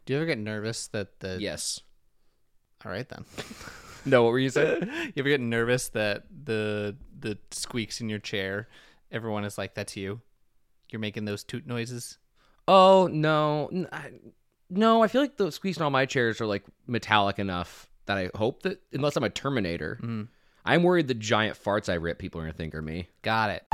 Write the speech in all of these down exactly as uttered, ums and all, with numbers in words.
Do you ever get nervous that the... Yes. All right, then. No, what were you saying? You ever get nervous that the the squeaks in your chair, everyone is like, that's you? You're making those toot noises? Oh, no. N- I- No, I feel like the squeaks in all my chairs are like metallic enough that I hope that, unless I'm a Terminator, Mm. I'm worried the giant farts I rip people are going to think are me. Got it.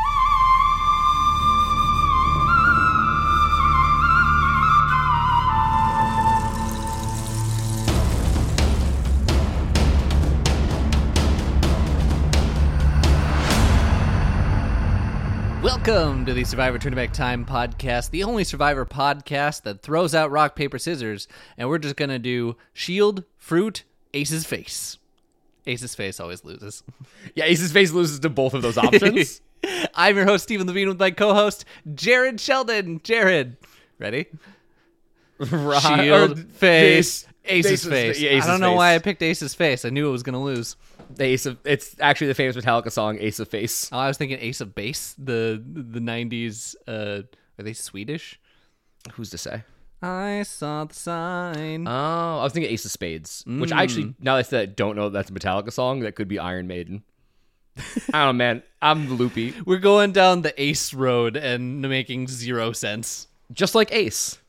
Welcome to the Survivor Turn Back Time podcast, the only Survivor podcast that throws out rock, paper, scissors, and we're just going to do shield, fruit, Ace's face. Ace's face always loses. Yeah, Ace's face loses to both of those options. I'm your host, Stephen Levine, with my co-host, Jared Sheldon. Jared, ready? Right. Shield, Or face, Ace's Ace's face. fa- yeah, Ace's I don't know face. why I picked Ace's face. I knew it was going to lose. The Ace of, it's actually the famous Metallica song, Ace of Face. Oh, I was thinking Ace of Base, the the nineties. Uh, are they Swedish? Who's to say? I saw the sign. Oh, I was thinking Ace of Spades, which I actually, now that I said, don't know that's a Metallica song. That could be Iron Maiden. I don't know, man. I'm loopy. We're going down the Ace road and making zero sense. Just like Ace.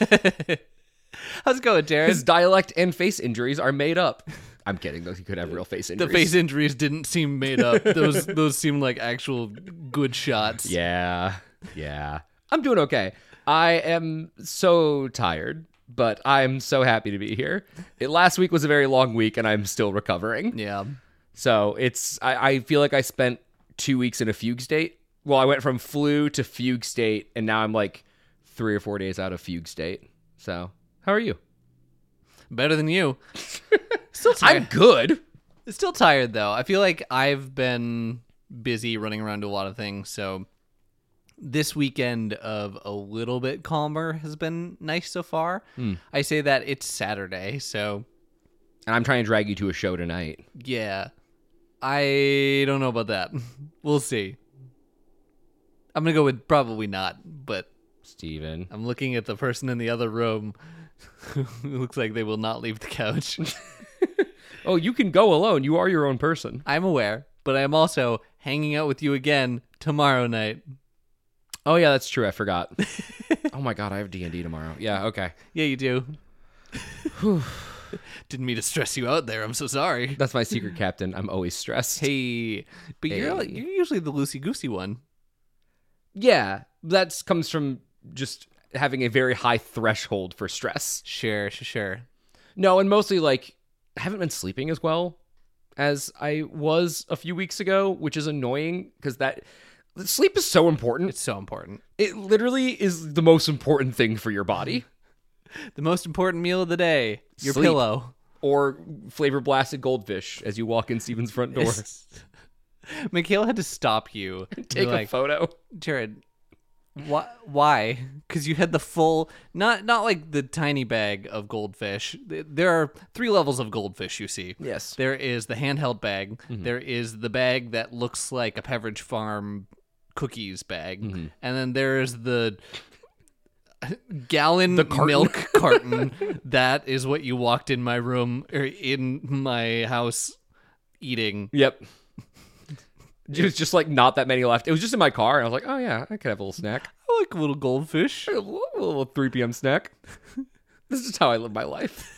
How's it going, Jared? His dialect and face injuries are made up. I'm kidding, though. He could have real face The injuries. face injuries didn't seem made up. Those those seemed like actual good shots. Yeah. Yeah. I'm doing okay. I am so tired, but I'm so happy to be here. It, last week was a very long week, and I'm still recovering. Yeah. So it's, I, I feel like I spent two weeks in a fugue state. Well, I went from flu to fugue state, and now I'm like three or four days out of fugue state. So, how are you? Better than you. Still tired. I'm good. Still tired, though. I feel like I've been busy running around to a lot of things, so this weekend of a little bit calmer has been nice so far. Hmm. I say that it's Saturday, so And I'm trying to drag you to a show tonight. yeah. I don't know about that. We'll see. I'm going to go with probably not, but Steven. I'm looking at the person in the other room who looks like they will not leave the couch. Oh, you can go alone. You are your own person. I'm aware, but I'm also hanging out with you again tomorrow night. Oh, yeah, that's true. I forgot. Oh, my God. I have D and D tomorrow. Yeah, okay. Yeah, you do. Didn't mean to stress you out there. I'm so sorry. That's my secret captain. I'm always stressed. Hey, but you're Hey. you're usually the loosey goosey one. Yeah, that comes from just having a very high threshold for stress. Sure, sure, sure. No, and mostly like I haven't been sleeping as well as I was a few weeks ago, which is annoying because that sleep is so important. It's so important. It literally is the most important thing for your body. The most important meal of the day: your Sleep. pillow. Or flavor blasted goldfish as you walk in Steven's front door. Michaela had to stop you. and Take be a like, photo. Jared, why? Why? Because you had the full, not not like the tiny bag of goldfish. There are three levels of goldfish. You see, Yes. there is the handheld bag. There is the bag that looks like a Pepperidge Farm cookies bag, and then there is the gallon The carton. milk carton. That is what you walked in my room or in my house eating. Yep. It was just like not that many left. It was just in my car, and I was like, oh yeah, I could have a little snack. I like a little goldfish. A little, a little three p.m. snack. This is how I live my life.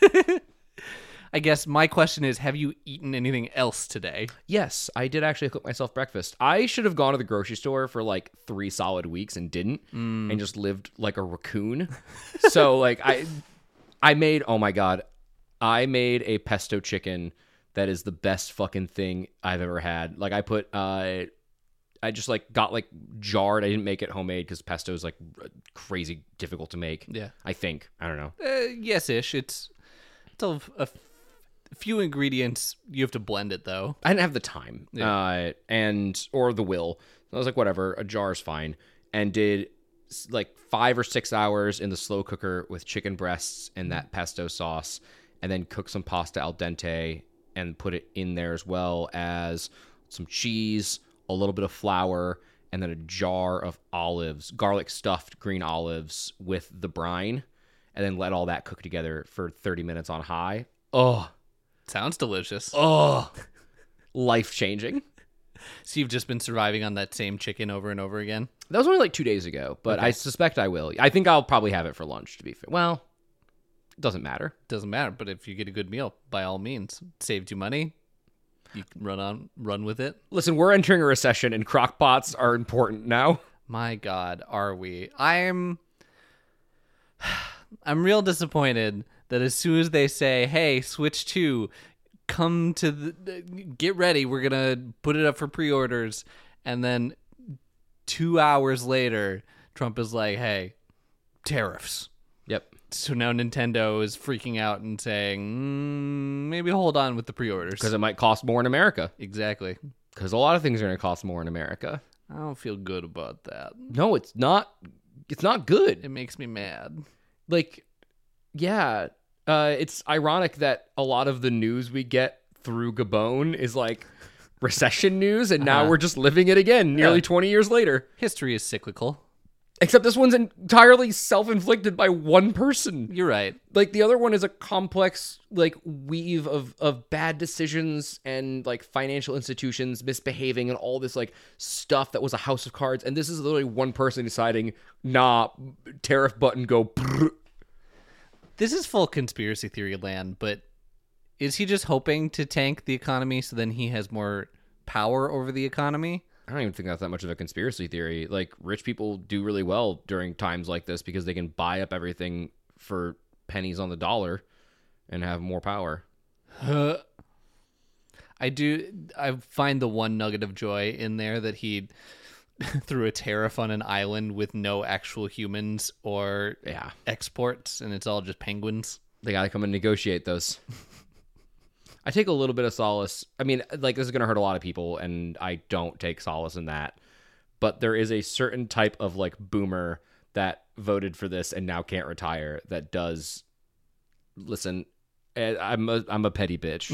I guess my question is, have you eaten anything else today? Yes, I did actually cook myself breakfast. I should have gone to the grocery store for like three solid weeks and didn't, and just lived like a raccoon. So like I, I made, oh my God, I made a pesto chicken that is the best fucking thing I've ever had. Like I put, uh, I just like got like jarred. I didn't make it homemade because pesto is like crazy difficult to make. Yeah. I think. I don't know. Uh, yes-ish. It's, it's a, a few ingredients. You have to blend it, though. I didn't have the time, Yeah. uh, and or the will. So I was like, whatever, a jar's fine, and did s- like five or six hours in the slow cooker with chicken breasts and that pesto sauce, and then cook some pasta al dente and put it in there as well as some cheese, a little bit of flour, and then a jar of olives, garlic stuffed green olives with the brine. and then let all that cook together for thirty minutes on high. Oh, Sounds delicious. oh, life changing. So you've just been surviving on that same chicken over and over again? That was only like two days ago, but Okay. I suspect I will. I think I'll probably have it for lunch, to be fair. Well, it doesn't matter. Doesn't matter, but if you get a good meal, by all means, saved you money. You can run on, run with it. Listen, we're entering a recession, and crock pots are important now. My God, are we? I'm, I'm real disappointed that as soon as they say, "Hey, Switch two, come to the, get ready. We're gonna put it up for pre-orders," and then two hours later, Trump is like, "Hey, tariffs." Yep. So now Nintendo is freaking out and saying, mm, maybe hold on with the pre-orders. Because it might cost more in America. Exactly. Because a lot of things are going to cost more in America. I don't feel good about that. No, it's not. It's not good. It makes me mad. Like, yeah, uh, it's ironic that a lot of the news we get through Gabon is like recession news, and now Uh-huh. we're just living it again nearly Yeah. twenty years later. History is cyclical. Except this one's entirely self-inflicted by one person. You're right. Like, the other one is a complex, like, weave of, of bad decisions and, like, financial institutions misbehaving and all this, like, stuff that was a house of cards. And this is literally one person deciding, nah, tariff button, go. Brr. This is full conspiracy theory land, but is he just hoping to tank the economy so then he has more power over the economy? I don't even think that's that much of a conspiracy theory. Like, rich people do really well during times like this because they can buy up everything for pennies on the dollar and have more power. I do. I find the one nugget of joy in there that he threw a tariff on an island with no actual humans or Yeah. exports, and it's all just penguins. They got to come and negotiate those. I take a little bit of solace. I mean, like, this is going to hurt a lot of people, and I don't take solace in that. But there is a certain type of, like, boomer that voted for this and now can't retire that does. Listen, eh, I'm a, I'm a petty bitch.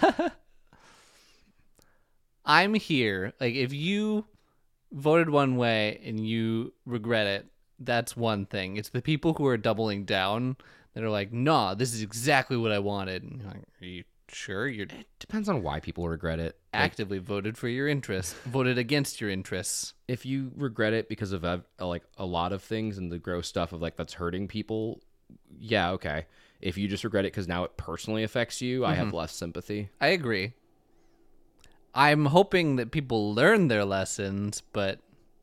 I'm here. Like, if you voted one way and you regret it, that's one thing. It's the people who are doubling down that are like, nah, this is exactly what I wanted. And you're like, are you sure you're Depends on why people regret it. Like, actively voted for your interests, voted against your interests? if you regret it because of uh, like a lot of things and the gross stuff of like that's hurting people, yeah, okay. If you just regret it because now it personally affects you, I have less sympathy. I agree. I'm hoping that people learn their lessons, but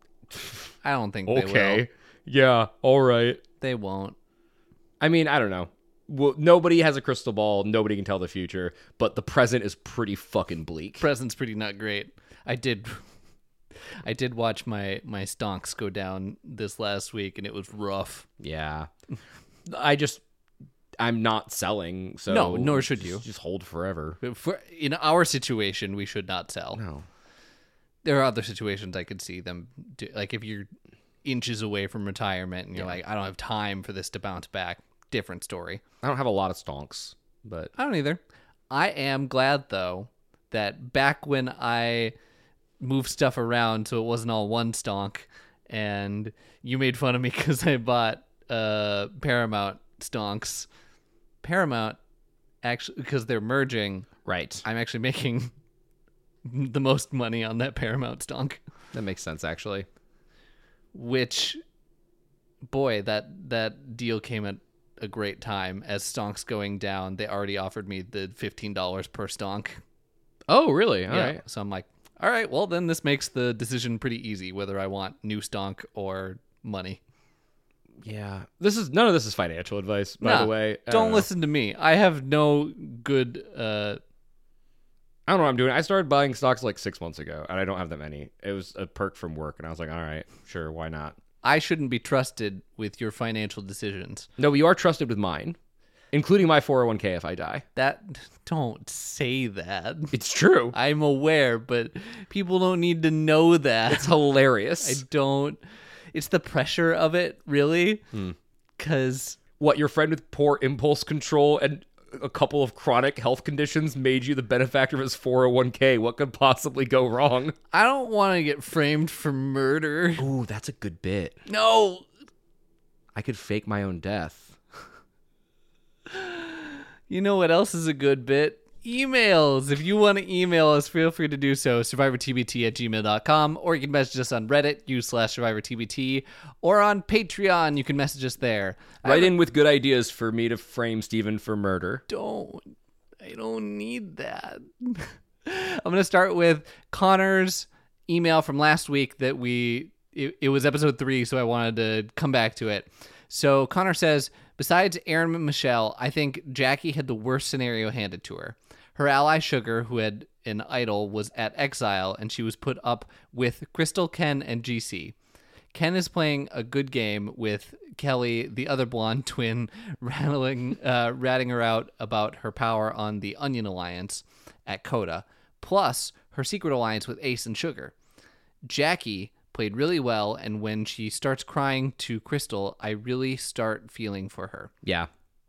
I don't think they will. Yeah, all right. They won't. I mean, I don't know. Well, nobody has a crystal ball. Nobody can tell the future, but the present is pretty fucking bleak. Present's pretty not great. I did I did watch my my stonks go down this last week, and it was rough. Yeah. I just I'm not selling, so No, nor should just- you. Just hold forever. For, in our situation, we should not sell. No. There are other situations I could see them do, like if you're inches away from retirement and you're like, I don't have time for this to bounce back. Different story. I don't have a lot of stonks, but I don't either. I am glad, though, that back when I moved stuff around so it wasn't all one stonk, and you made fun of me because I bought uh, Paramount stonks. Paramount, actually, because they're merging, right. I'm actually making the most money on that Paramount stonk, That makes sense, actually. which, boy, that, that deal came at a great time. As stonks going down, they already offered me the fifteen dollars per stonk. Oh, really? All yeah. right. So I'm like, all right, well, then this makes the decision pretty easy whether I want new stonk or money. Yeah. This is none of this is financial advice, by Nah, the way. I Don't know. listen to me. I have no good. Uh, I don't know what I'm doing. I started buying stocks like six months ago, and I don't have that many. It was a perk from work, and I was like, all right, sure, why not? I shouldn't be trusted with your financial decisions. No, but you are trusted with mine, including my four oh one k if I die. That don't say that. It's true. I'm aware, but people don't need to know that. It's hilarious. I don't. It's the pressure of it, really, Hmm. because What, your friend with poor impulse control and a couple of chronic health conditions made you the benefactor of his four oh one k? What could possibly go wrong? I don't want to get framed for murder. Ooh, that's a good bit. No. I could fake my own death. You know what else is a good bit? Emails. If you want to email us, feel free to do so. survivor t b t at gmail dot com, or you can message us on Reddit, u slash survivor t b t, or on Patreon. You can message us there. Write in with good ideas for me to frame Steven for murder. Don't. I don't need that. I'm going to start with Connor's email from last week that we, it, it was episode three, so I wanted to come back to it. So Connor says, besides Aaron and Michelle, I think Jackie had the worst scenario handed to her. Her ally Sugar, who had an idol, was at exile, and she was put up with Crystal, Ken, and G C. Ken is playing a good game with Kelly, the other blonde twin, rattling, uh, ratting her out about her power on the Onion Alliance at Coda, plus her secret alliance with Ace and Sugar. Jackie played really well, and when she starts crying to Crystal, I really start feeling for her. Yeah.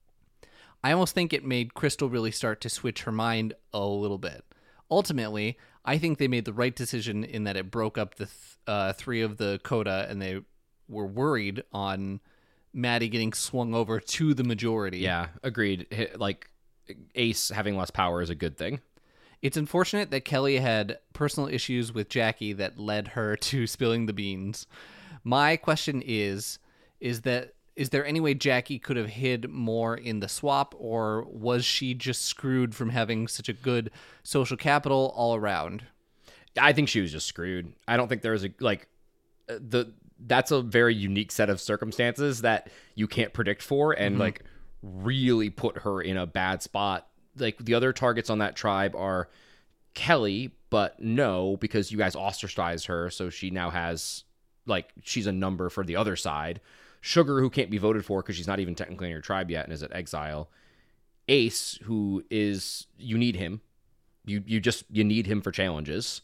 I almost think it made Crystal really start to switch her mind a little bit. Ultimately, I think they made the right decision in that it broke up the th- uh, three of the Coda, and they were worried on Maddie getting swung over to the majority. Yeah, agreed. Like, Ace having less power is a good thing. It's unfortunate that Kelly had personal issues with Jackie that led her to spilling the beans. My question is, is that is there any way Jackie could have hid more in the swap, or was she just screwed from having such a good social capital all around? I think she was just screwed. I don't think there was a, like, the that's a very unique set of circumstances that you can't predict for, and, mm-hmm. like, really put her in a bad spot. Like, the other targets on that tribe are Kelly, but no, because you guys ostracized her, so she now has, like, she's a number for the other side. Sugar, who can't be voted for because she's not even technically in your tribe yet and is at exile. Ace, who is, you need him. You you just, you need him for challenges.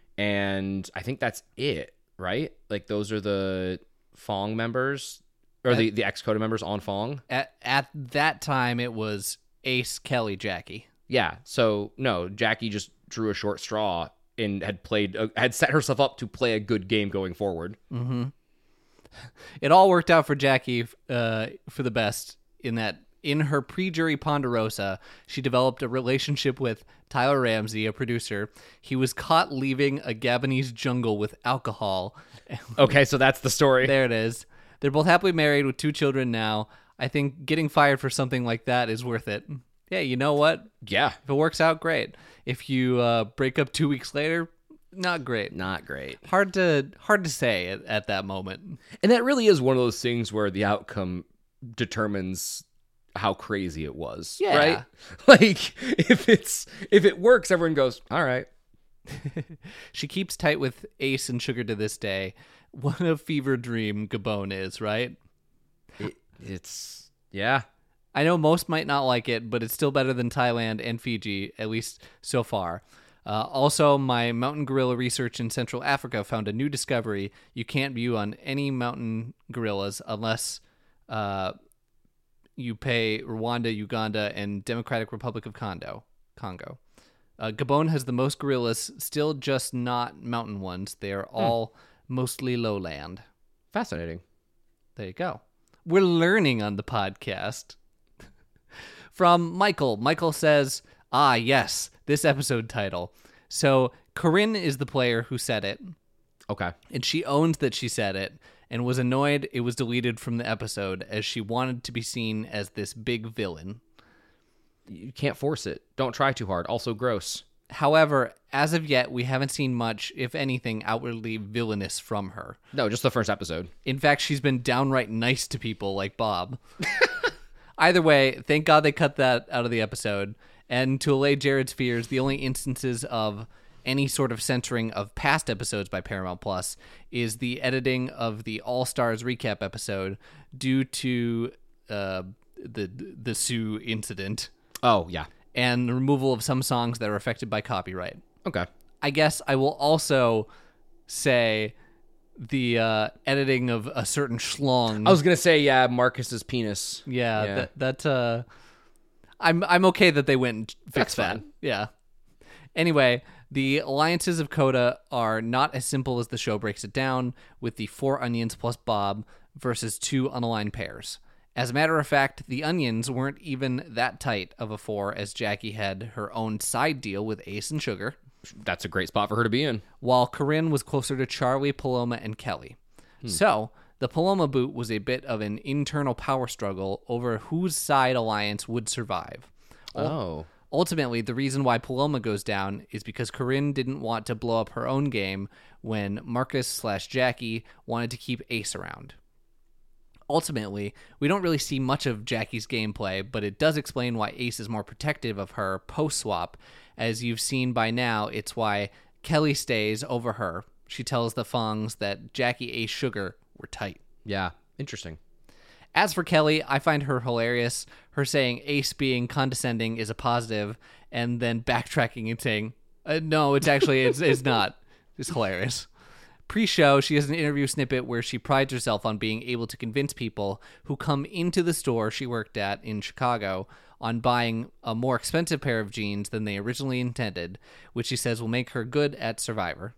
And I think that's it, right? Like, those are the Fong members, or at, the, the ex-Coda members on Fong. At, at that time, it was Ace, Kelly, Jackie. Yeah, so, no, Jackie just drew a short straw and had played, uh, had set herself up to play a good game going forward. Mm-hmm. It all worked out for Jackie uh, for the best in that in her pre-jury Ponderosa, she developed a relationship with Tyler Ramsey, a producer. He was caught leaving a Gabonese jungle with alcohol. Okay, so that's the story. There it is. They're both happily married with two children now. I think getting fired for something like that is worth it. Yeah, you know what? Yeah. If it works out, great. If you uh, break up two weeks later, not great. Not great. Hard to hard to say at, at that moment. And that really is one of those things where the outcome determines how crazy it was. Yeah. Right? Like, if it's if it works, everyone goes, all right. She keeps tight with Ace and Sugar to this day. What a fever dream Gabon is, right? It, it's, yeah. I know most might not like it, but it's still better than Thailand and Fiji, at least so far. Uh, also, my mountain gorilla research in Central Africa found a new discovery. You can't view on any mountain gorillas unless uh, you pay Rwanda, Uganda, and Democratic Republic of Congo. Congo. Uh, Gabon has the most gorillas, still just not mountain ones. They are all hmm. mostly lowland. Fascinating. There you go. We're learning on the podcast. From Michael. Michael says, ah, yes, this episode title. So Corinne is the player who said it. Okay. And she owns that she said it and was annoyed it was deleted from the episode as she wanted to be seen as this big villain. You can't force it. Don't try too hard. Also gross. However, as of yet, we haven't seen much, if anything, outwardly villainous from her. No, just the first episode. In fact, she's been downright nice to people like Bob. Either way, thank God they cut that out of the episode. And to allay Jared's fears, the only instances of any sort of censoring of past episodes by Paramount Plus is the editing of the All Stars recap episode due to uh, the the Sue incident. Oh, yeah. And the removal of some songs that are affected by copyright. Okay. I guess I will also say the uh, editing of a certain schlong. I was gonna say, yeah, Marcus's penis. Yeah, yeah. that that uh, I'm I'm okay that they went and fixed That's that. fine. Yeah. Anyway, the alliances of Coda are not as simple as the show breaks it down, with the four onions plus Bob versus two unaligned pairs. As a matter of fact, the Onions weren't even that tight of a four, as Jackie had her own side deal with Ace and Sugar, That's a great spot for her to be in. while Corinne was closer to Charlie, Paloma, and Kelly. Hmm. So, the Paloma boot was a bit of an internal power struggle over whose side Alliance would survive. Oh. Ultimately, the reason why Paloma goes down is because Corinne didn't want to blow up her own game when Marcus slash Jackie wanted to keep Ace around. Ultimately, we don't really see much of Jackie's gameplay, but it does explain why Ace is more protective of her post-swap. As you've seen by now, it's why Kelly stays over her. She tells the Fongs that Jackie, Ace, Sugar were tight. Yeah, interesting. As for Kelly, I find her hilarious. Her saying Ace being condescending is a positive, and then backtracking and saying, uh, no, it's actually, it's, it's not. It's hilarious. Pre-show, she has an interview snippet where she prides herself on being able to convince people who come into the store she worked at in Chicago on buying a more expensive pair of jeans than they originally intended, which she says will make her good at Survivor.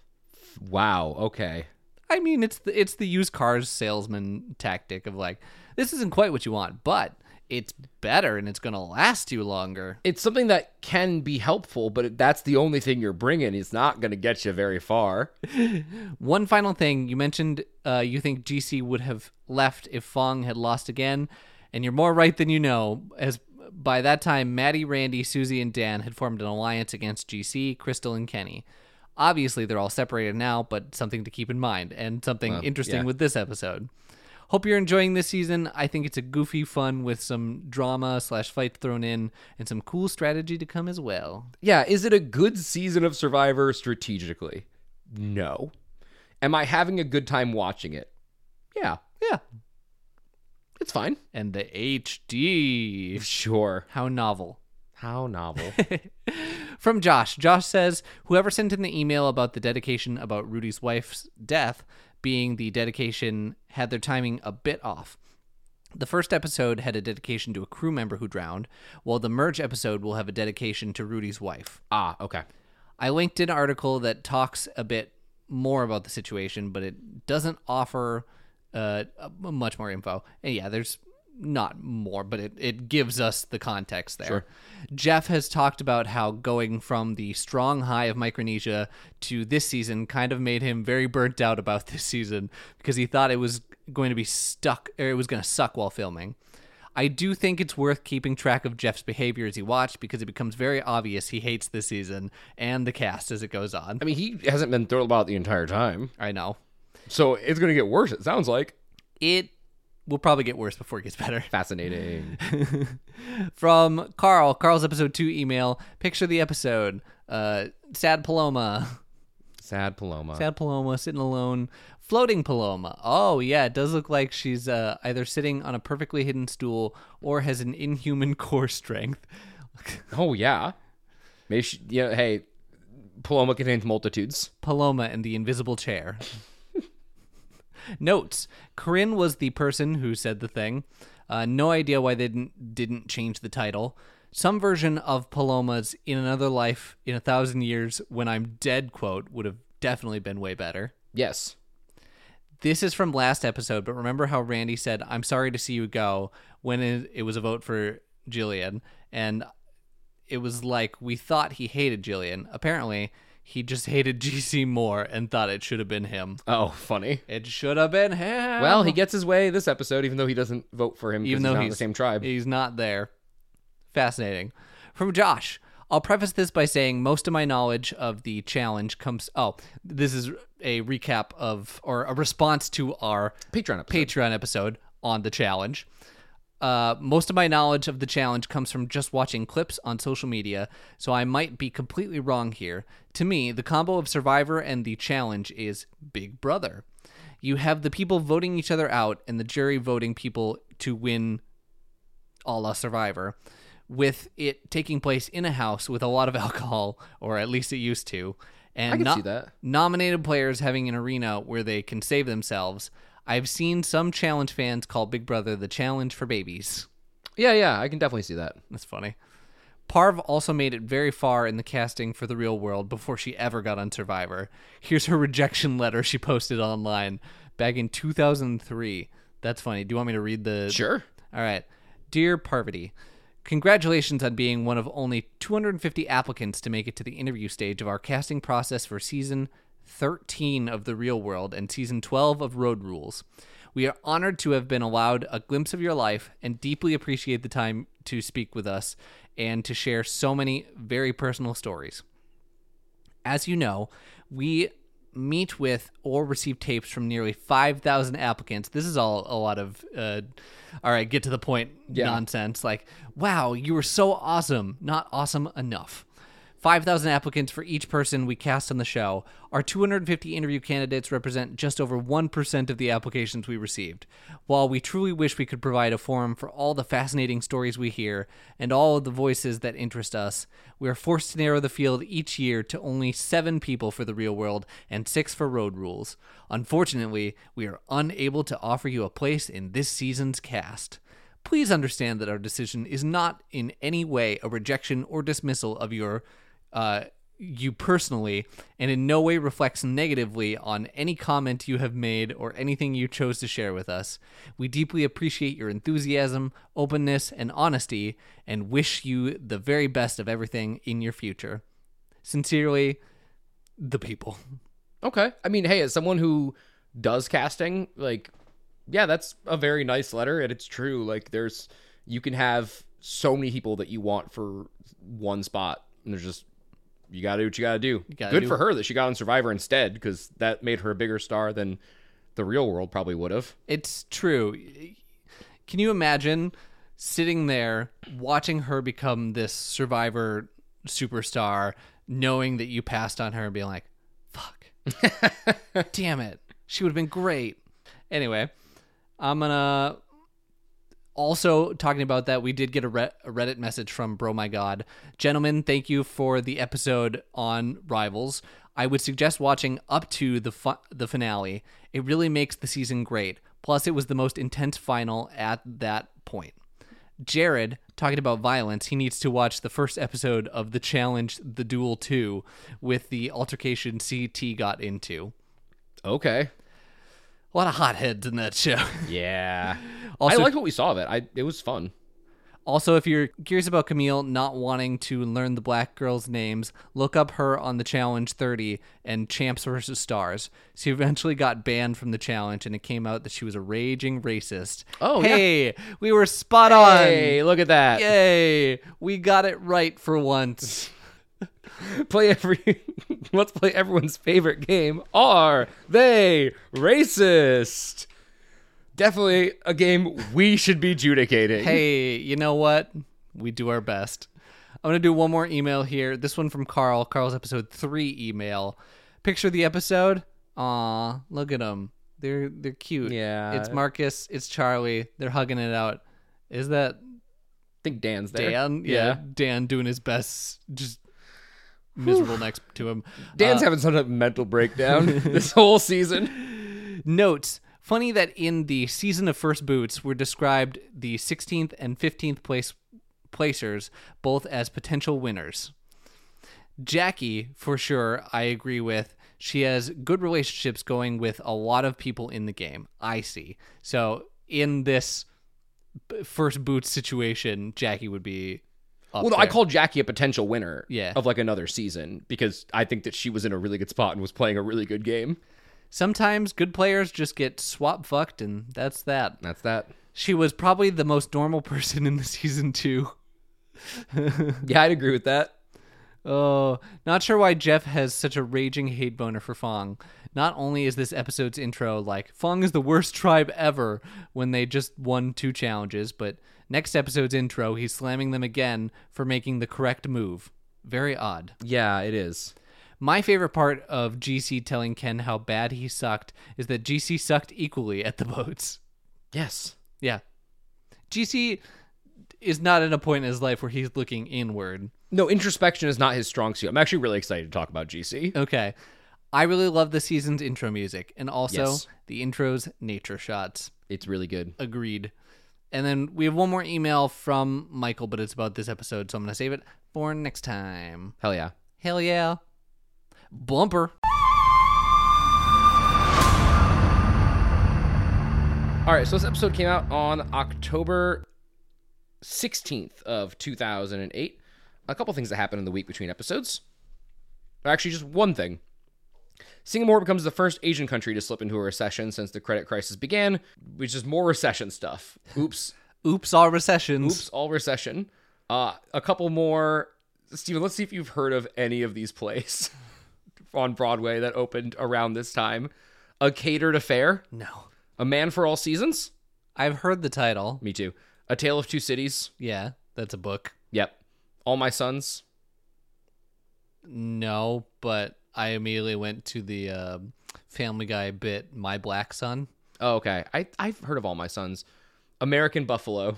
Wow, okay. I mean, it's the, it's the used cars salesman tactic of like, this isn't quite what you want, but it's better and it's going to last you longer. It's something that can be helpful, but that's the only thing you're bringing. It's not going to get you very far. One final thing. You mentioned uh, you think G C would have left if Fong had lost again, and you're more right than you know, as by that time, Maddie, Randy, Susie, and Dan had formed an alliance against G C, Crystal, and Kenny. Obviously, they're all separated now, but something to keep in mind, and something Well, interesting yeah. with this episode. Hope you're enjoying this season. I think it's a goofy fun with some drama slash fight thrown in and some cool strategy to come as well. Yeah, is it a good season of Survivor strategically? No. Am I having a good time watching it? Yeah, Yeah. it's fine. And the H D. Sure. How novel. How novel. From Josh. Josh says, whoever sent in the email about the dedication about Rudy's wife's death being the dedication had their timing a bit off. The first episode had a dedication to a crew member who drowned, while the merge episode will have a dedication to Rudy's wife. ah, okay. I linked an article that talks a bit more about the situation, but it doesn't offer uh, much more info. And yeah, there's not more, but it, it gives us the context there. Sure. Jeff has talked about how going from the strong high of Micronesia to this season kind of made him very burnt out about this season because he thought it was going to be stuck, or it was going to suck while filming. I do think it's worth keeping track of Jeff's behavior as he watched because it becomes very obvious he hates this season and the cast as it goes on. I mean, he hasn't been thrilled about it the entire time. I know. So it's going to get worse, it sounds like. It will probably get worse before it gets better. Fascinating. From Carl, Carl's episode two email. Picture the episode. Uh, sad Paloma. Sad Paloma. Sad Paloma sitting alone. Floating Paloma. Oh, yeah. It does look like she's uh, either sitting on a perfectly hidden stool or has an inhuman core strength. Oh, yeah. Maybe she, yeah, hey, Paloma contains multitudes. Paloma and the invisible chair. Notes. Corinne was the person who said the thing. Uh, no idea why they didn't, didn't change the title. Some version of Paloma's "In Another Life, in a Thousand Years, When I'm Dead" quote would have definitely been way better. Yes. This is from last episode, but remember how Randy said, "I'm sorry to see you go," when it, it was a vote for Jillian, and it was like we thought he hated Jillian. Apparently, he just hated G C more and thought it should have been him. Oh, funny. It should have been him. Well, he gets his way this episode, even though he doesn't vote for him because even he's though not he's in the same tribe. He's not there. Fascinating. From Josh. I'll preface this by saying most of my knowledge of the challenge comes... Oh, this is a recap of, or a response to our Patreon episode. Patreon episode on the challenge. Uh, most of my knowledge of the challenge comes from just watching clips on social media, so I might be completely wrong here. To me, the combo of Survivor and the challenge is Big Brother. You have the people voting each other out and the jury voting people to win a la Survivor, with it taking place in a house with a lot of alcohol, or at least it used to, and I can no- see that. nominated players having an arena where they can save themselves. I've seen some challenge fans call Big Brother the challenge for babies. Yeah, yeah, I can definitely see that. That's funny. Parv also made it very far in the casting for The Real World before she ever got on Survivor. Here's her rejection letter she posted online back in two thousand three. That's funny. Do you want me to read the... Sure. All right. Dear Parvati, congratulations on being one of only two hundred fifty applicants to make it to the interview stage of our casting process for season thirteen of The Real World and season twelve of Road Rules. We are honored to have been allowed a glimpse of your life and deeply appreciate the time to speak with us and to share so many very personal stories. As you know, we meet with or receive tapes from nearly five thousand applicants. This is all a lot of, uh, all right, get to the point Yeah. nonsense. Like, wow, you were so awesome. Not awesome enough. five thousand applicants for each person we cast on the show. Our two hundred fifty interview candidates represent just over one percent of the applications we received. While we truly wish we could provide a forum for all the fascinating stories we hear and all of the voices that interest us, we are forced to narrow the field each year to only seven people for The Real World and six for Road Rules. Unfortunately, we are unable to offer you a place in this season's cast. Please understand that our decision is not in any way a rejection or dismissal of your Uh, you personally, and in no way reflects negatively on any comment you have made or anything you chose to share with us. We deeply appreciate your enthusiasm, openness, and honesty, and wish you the very best of everything in your future. Sincerely, the people. Okay. I mean, hey, as someone who does casting, like, yeah, that's a very nice letter, and it's true. Like, there's, you can have so many people that you want for one spot, and there's just, you gotta do what you gotta do. You gotta Good do- for her that she got on Survivor instead, because that made her a bigger star than The Real World probably would have. It's true. Can you imagine sitting there watching her become this Survivor superstar, knowing that you passed on her and being like, fuck, damn it, she would have been great. Anyway, I'm gonna also talking about that, we did get a, Re- a Reddit message from Bro My God. Gentlemen, thank you for the episode on Rivals. I would suggest watching up to the fu- the finale. It really makes the season great. Plus, it was the most intense final at that point. Jared, talking about violence, he needs to watch the first episode of The Challenge, The Duel two, with the altercation C T got into. Okay. A lot of hotheads in that show. Yeah. Also, I liked what we saw of it. I It was fun. Also, if you're curious about Camille not wanting to learn the black girls' names, look up her on the Challenge thirty and Champs versus Stars. She eventually got banned from the challenge, and it came out that she was a raging racist. Oh, hey, yeah. We were spot on. Hey, look at that. Yay, we got it right for once. Play every let's play everyone's favorite game. Are they racist? Definitely a game we should be adjudicating. Hey, you know what? We do our best. I'm going to do one more email here. This one from Carl. Carl's episode three email. Picture the episode. Aw, look at them. They're they're cute. Yeah. It's Marcus. It's Charlie. They're hugging it out. Is that I think Dan's there. Dan? Yeah, Dan doing his best. Just miserable next to him. Dan's Uh, having some type of mental breakdown this whole season. Notes. Funny that in the season of First Boots were described the sixteenth and fifteenth place placers both as potential winners. Jackie, for sure, I agree with. She has good relationships going with a lot of people in the game. I see. So in this b- First Boots situation, Jackie would be up Well, no, I there. called Jackie a potential winner Yeah. of like another season because I think that she was in a really good spot and was playing a really good game. Sometimes good players just get swap fucked, and that's that. That's that. She was probably the most normal person in the season two. Yeah, I'd agree with that. Oh, not sure why Jeff has such a raging hate boner for Fong. Not only is this episode's intro like, Fong is the worst tribe ever when they just won two challenges, but next episode's intro, he's slamming them again for making the correct move. Very odd. Yeah, it is. My favorite part of G C telling Ken how bad he sucked is that G C sucked equally at the votes. Yes. Yeah. G C is not at a point in his life where he's looking inward. No, introspection is not his strong suit. I'm actually really excited to talk about G C. Okay. I really love the season's intro music and also Yes. the intro's nature shots. It's really good. Agreed. And then we have one more email from Michael, but it's about this episode, so I'm going to save it for next time. Hell yeah. Hell yeah. Blumper. All right, so this episode came out on October sixteenth of two thousand eight. A couple things that happened in the week between episodes. Or actually, just one thing. Singapore becomes the first Asian country to slip into a recession since the credit crisis began, which is more recession stuff. Oops. Oops, all recessions. Oops, all recession. Uh, a couple more. Steven, let's see if you've heard of any of these plays on Broadway that opened around this time. A Catered Affair. No. A Man for All Seasons. I've heard the title. Me too. A Tale of Two Cities. Yeah, that's a book. Yep. All My Sons. No, but I immediately went to the uh, Family Guy bit, My Black Son. Oh, okay. I, I've heard of All My Sons. American Buffalo.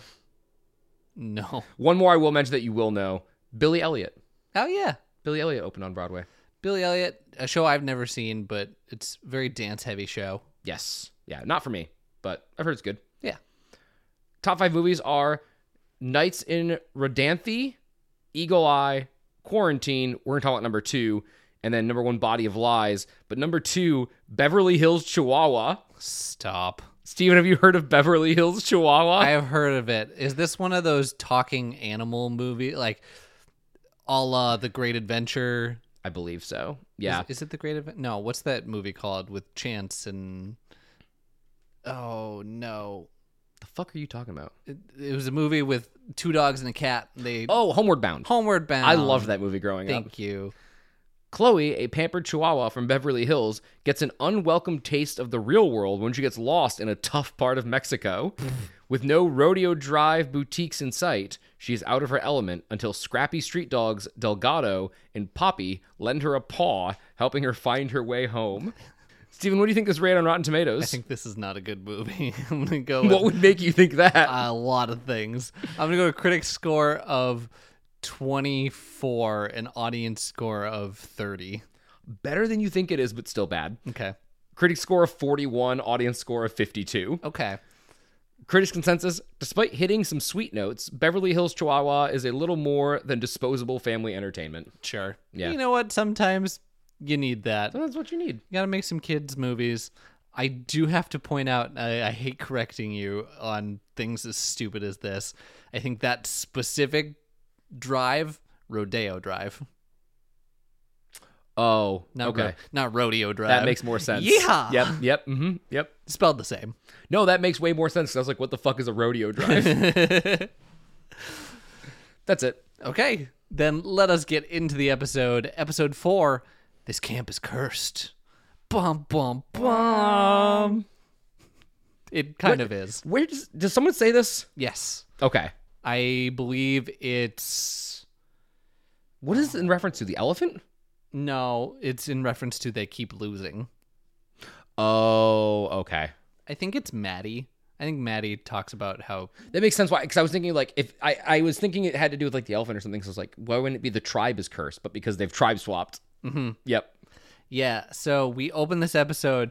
No. One more I will mention that you will know. Billy Elliot. Oh, yeah. Billy Elliot opened on Broadway. Billy Elliot, a show I've never seen, but it's a very dance-heavy show. Yes. Yeah, not for me, but I've heard it's good. Yeah. Top five movies are Nights in Rodanthe, Eagle Eye, Quarantine. We're going to talk about number two. And then number one, Body of Lies. But number two, Beverly Hills Chihuahua. Stop. Steven, have you heard of Beverly Hills Chihuahua? I have heard of it. Is this one of those talking animal movie, like a la The Great Adventure? I believe so. Yeah. Is, is it The Great Adventure? No, what's that movie called with Chance and... Oh, no. The fuck are you talking about? It, it was a movie with two dogs and a cat. They Oh, Homeward Bound. Homeward Bound. I loved that movie growing Thank up. Thank you. Chloe, a pampered chihuahua from Beverly Hills, gets an unwelcome taste of the real world when she gets lost in a tough part of Mexico. With no Rodeo Drive boutiques in sight, she is out of her element until scrappy street dogs Delgado and Poppy lend her a paw, helping her find her way home. Steven, what do you think this rated on Rotten Tomatoes? I think this is not a good movie. I'm going to go with what would make you think that? a lot of things. I'm going to go with critic score of twenty-four, an audience score of thirty. Better than you think it is, but still bad. Okay. Critic score of forty-one, audience score of fifty-two. Okay. Critics' consensus, despite hitting some sweet notes, Beverly Hills Chihuahua is a little more than disposable family entertainment. Sure. Yeah. You know what? Sometimes you need that. That's what you need. You gotta make some kids' movies. I do have to point out, I, I hate correcting you on things as stupid as this. I think that specific drive, Rodeo Drive. Oh, Not okay. ro- not Rodeo Drive. That makes more sense. Yeah. Yep, yep, mm-hmm, yep. Spelled the same. No, that makes way more sense, because I was like, what the fuck is a rodeo drive? That's it. Okay, then let us get into the episode. Episode four, This Camp is Cursed. Bum, bum, bum. It kind What- of is. Where does, does someone say this? Yes. Okay. I believe it's... What is it in reference to? The elephant? No, it's in reference to They Keep Losing. Oh, okay. I think it's Maddie. I think Maddie talks about how... That makes sense. Why? Because I was thinking, like, if I, I was thinking it had to do with, like, the elephant or something. So I was like, why wouldn't it be the tribe is cursed? But because they've tribe swapped. Mm-hmm. Yep. Yeah, so we open this episode.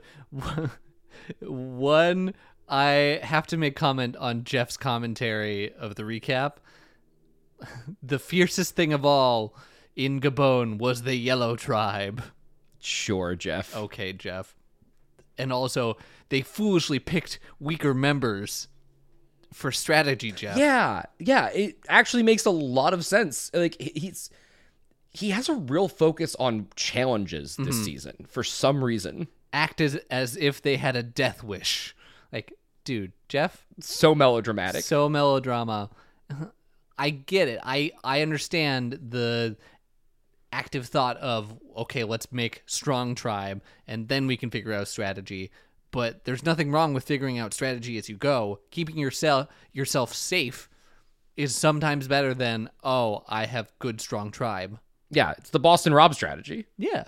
One, I have to make comment on Jeff's commentary of the recap. The fiercest thing of all in Gabon was the Yellow Tribe. Sure, Jeff. Okay, Jeff. And also, they foolishly picked weaker members for strategy, Jeff. Yeah, yeah. It actually makes a lot of sense. Like, he- he's... He has a real focus on challenges this Mm-hmm. season for some reason. Acted as if they had a death wish. Like, dude, Jeff, So melodramatic. so melodrama. I get it. I, I understand the active thought of, okay, let's make strong tribe, and then we can figure out strategy. But there's nothing wrong with figuring out strategy as you go. Keeping yourself yourself safe is sometimes better than, oh, I have good, strong tribe. Yeah, it's the Boston Rob strategy. Yeah.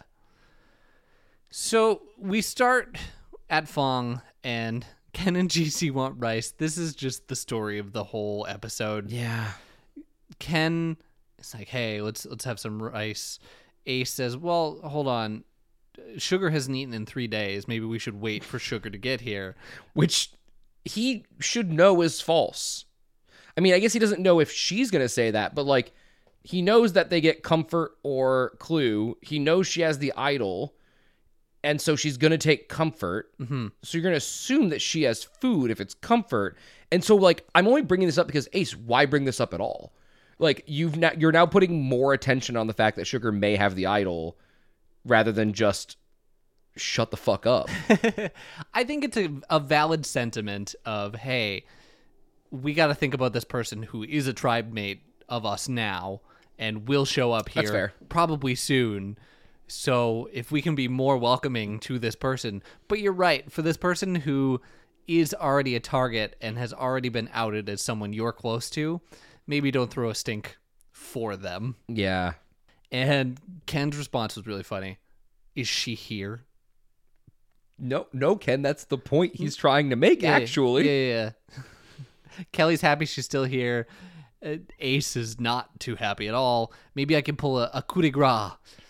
So we start at Fong, and Ken and G C want rice. This is just the story of the whole episode. Yeah. Ken is like, hey, let's let's have some rice. Ace says, well, hold on. Sugar hasn't eaten in three days. Maybe we should wait for Sugar to get here. Which he should know is false. I mean, I guess he doesn't know if she's going to say that, but, like, he knows that they get comfort or clue. He knows she has the idol. And so she's going to take comfort. Mm-hmm. So you're going to assume that she has food if it's comfort. And so, like, I'm only bringing this up because, Ace, why bring this up at all? Like, you've now, you're now putting more attention on the fact that Sugar may have the idol rather than just shut the fuck up. I think it's a, a valid sentiment of, hey, we got to think about this person who is a tribe mate of us now and will show up here That's fair. probably soon. So if we can be more welcoming to this person. But you're right, for this person who is already a target and has already been outed as someone you're close to, maybe don't throw a stink for them. Yeah. And Ken's response was really funny. Is she here? No, no, Ken, that's the point he's trying to make, Yeah, actually. Yeah, yeah, yeah. Kelly's happy she's still here. Uh, Ace is not too happy at all. Maybe I can pull a, a coup de grace.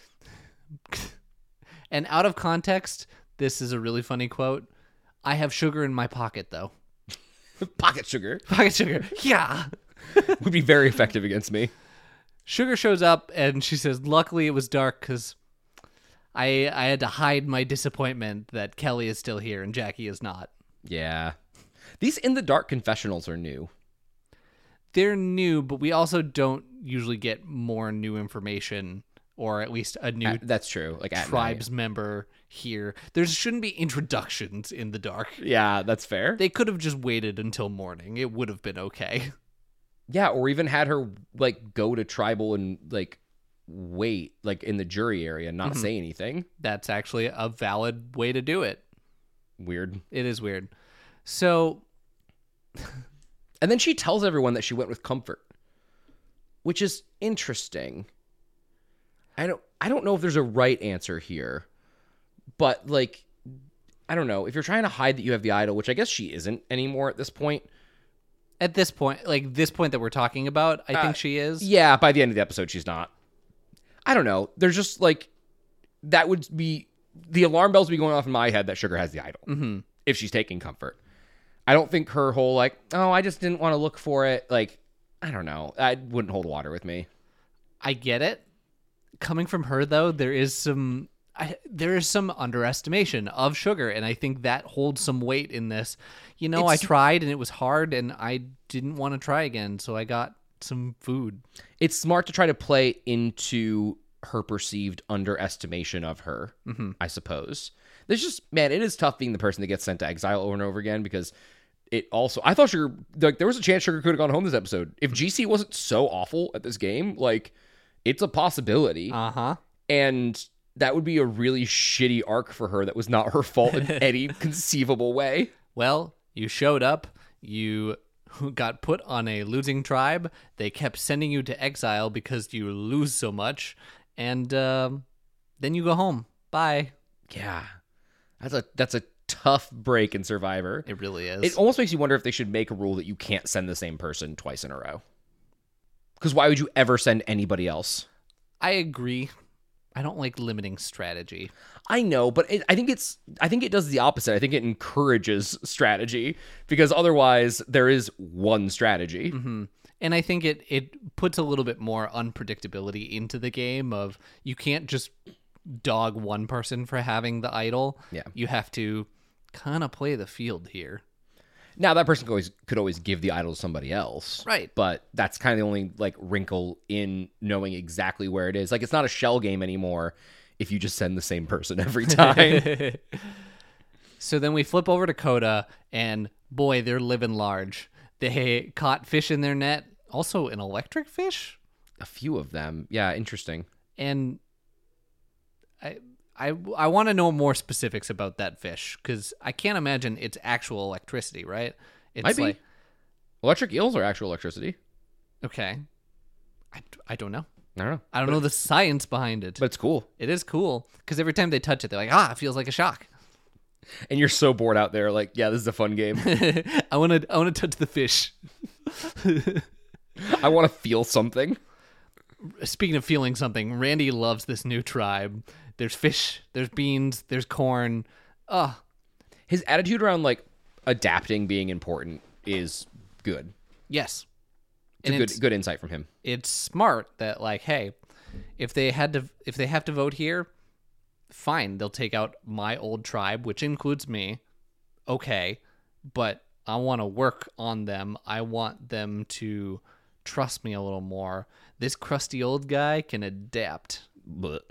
And out of context, this is a really funny quote. I have sugar in my pocket, though. Pocket sugar. Pocket sugar. Yeah. Would be very effective against me. Sugar shows up and she says, luckily it was dark because I, I had to hide my disappointment that Kelly is still here and Jackie is not. Yeah. These in the dark confessionals are new. They're new, but we also don't usually get more new information, or at least a new At- that's true. Like at tribes night. member here. There shouldn't be introductions in the dark. Yeah, that's fair. They could have just waited until morning. It would have been okay. Yeah, or even had her like go to tribal and like wait like in the jury area and not Mm-hmm. say anything. That's actually a valid way to do it. Weird. It is weird. So, And then she tells everyone that she went with comfort, which is interesting. I don't I don't know if there's a right answer here, but like I don't know, if you're trying to hide that you have the idol, which I guess she isn't anymore at this point. at this point, like this point that we're talking about, I Uh, think she is. Yeah, by the end of the episode she's not. I don't know. There's just like that would be the alarm bells would be going off in my head that Sugar has the idol. Mm-hmm. If she's taking comfort. I don't think her whole like, oh, I just didn't want to look for it. Like, I don't know. I wouldn't hold water with me. I get it. Coming from her, though, there is some I, there is some underestimation of Sugar, and I think that holds some weight in this. You know, It's- I tried, and it was hard, and I didn't want to try again, so I got some food. It's smart to try to play into her perceived underestimation of her, mm-hmm. I suppose. There's just, man, it is tough being the person that gets sent to exile over and over again because it also, I thought Sugar, like, there was a chance Sugar could have gone home this episode. If G C wasn't so awful at this game, like, it's a possibility. Uh huh. And that would be a really shitty arc for her that was not her fault in any conceivable way. Well, you showed up. You got put on a losing tribe. They kept sending you to exile because you lose so much. And um, then you go home. Bye. Yeah. That's a that's a tough break in Survivor. It really is. It almost makes you wonder if they should make a rule that you can't send the same person twice in a row. Because why would you ever send anybody else? I agree. I don't like limiting strategy. I know, but it, I think it's I think it does the opposite. I think it encourages strategy because otherwise there is one strategy. Mm-hmm. And I think it, it puts a little bit more unpredictability into the game of you can't just dog one person for having the idol. Yeah. You have to kind of play the field here. Now that person could always could always give the idol to somebody else, Right. But that's kind of the only like wrinkle in knowing exactly where it is. Like it's not a shell game anymore if you just send the same person every time. So then we flip over to Coda, and boy, they're living large. They caught fish in their net, also an electric fish, A few of them, yeah, interesting. and I I I want to know more specifics about that fish because I can't imagine it's actual electricity, right? It's Might be. like Electric eels are actual electricity. okay, I, I don't know. I don't know, I don't know the science behind it. but it's cool. It is cool because every time they touch it, they're like, ah, it feels like a shock. And you're so bored out there, like, yeah, this is a fun game. I want to I want to touch the fish. I want to feel something. Speaking of feeling something, Randy loves this new tribe. There's fish, there's beans, there's corn. Ugh. His attitude around like adapting being important is good. Yes. It's And a good it's, good insight from him. it's smart that like, hey, if they had to if they have to vote here, fine, they'll take out my old tribe, which includes me. Okay, but I want to work on them. I want them to trust me a little more. This crusty old guy can adapt. But,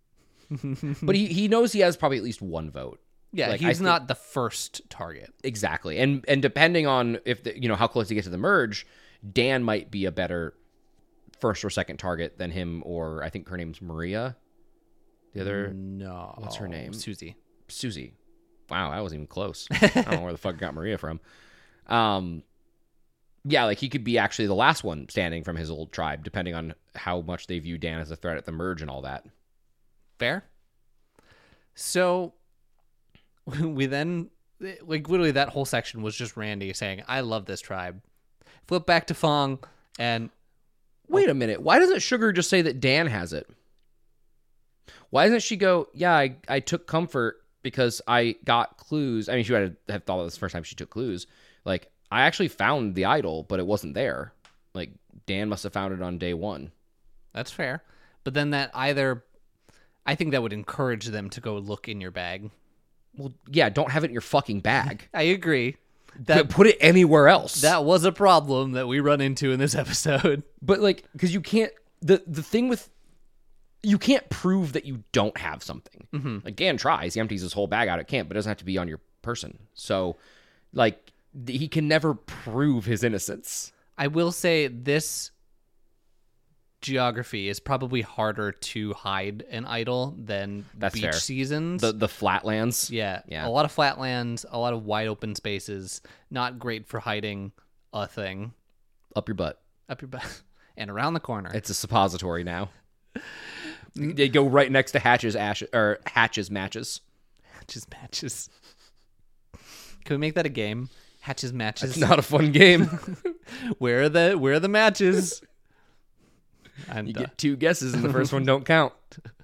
but he, he knows he has probably at least one vote. Yeah, Like, he's I not the first target. Exactly. And and depending on if the, you know how close he gets to the merge, Dan might be a better first or second target than him, or I think her name's Maria. The other No. What's her name? Susie. Susie. Wow, I wasn't even close. I don't know where the fuck I got Maria from. Um, yeah, like he could be actually the last one standing from his old tribe, depending on how much they view Dan as a threat at the merge and all that. Fair. So we then, like, literally that whole section was just Randy saying, I love this tribe. Flip back to Fong, and Wait a minute. Why doesn't Sugar just say that Dan has it? Why doesn't she go, yeah, I, I took comfort because I got clues. I mean, she would have thought of this the first time she took clues. Like, I actually found the idol, but it wasn't there. Like, Dan must have found it on day one. that's fair. But then that either, I think that would encourage them to go look in your bag. Well, yeah, don't have it in your fucking bag. I agree. That, put it anywhere else. That was a problem that we run into in this episode. But, like, because you can't, the, the thing with, you can't prove that you don't have something. Mm-hmm. Like, Dan tries. He empties his whole bag out at camp, but it doesn't have to be on your person. So, like, th- he can never prove his innocence. I will say this geography is probably harder to hide an idol than That's beach fair. seasons. The the flatlands. yeah, Yeah. a lot of flatlands, a lot of wide open spaces. Not great for hiding a thing Up your butt. up your butt and around the corner. It's a suppository now. They go right next to Hatch's ash or Hatch's matches. Hatches matches. Can we make that a game? Hatches matches. It's not a fun game. Where are the where are the matches? And You uh, get two guesses and the first one don't count.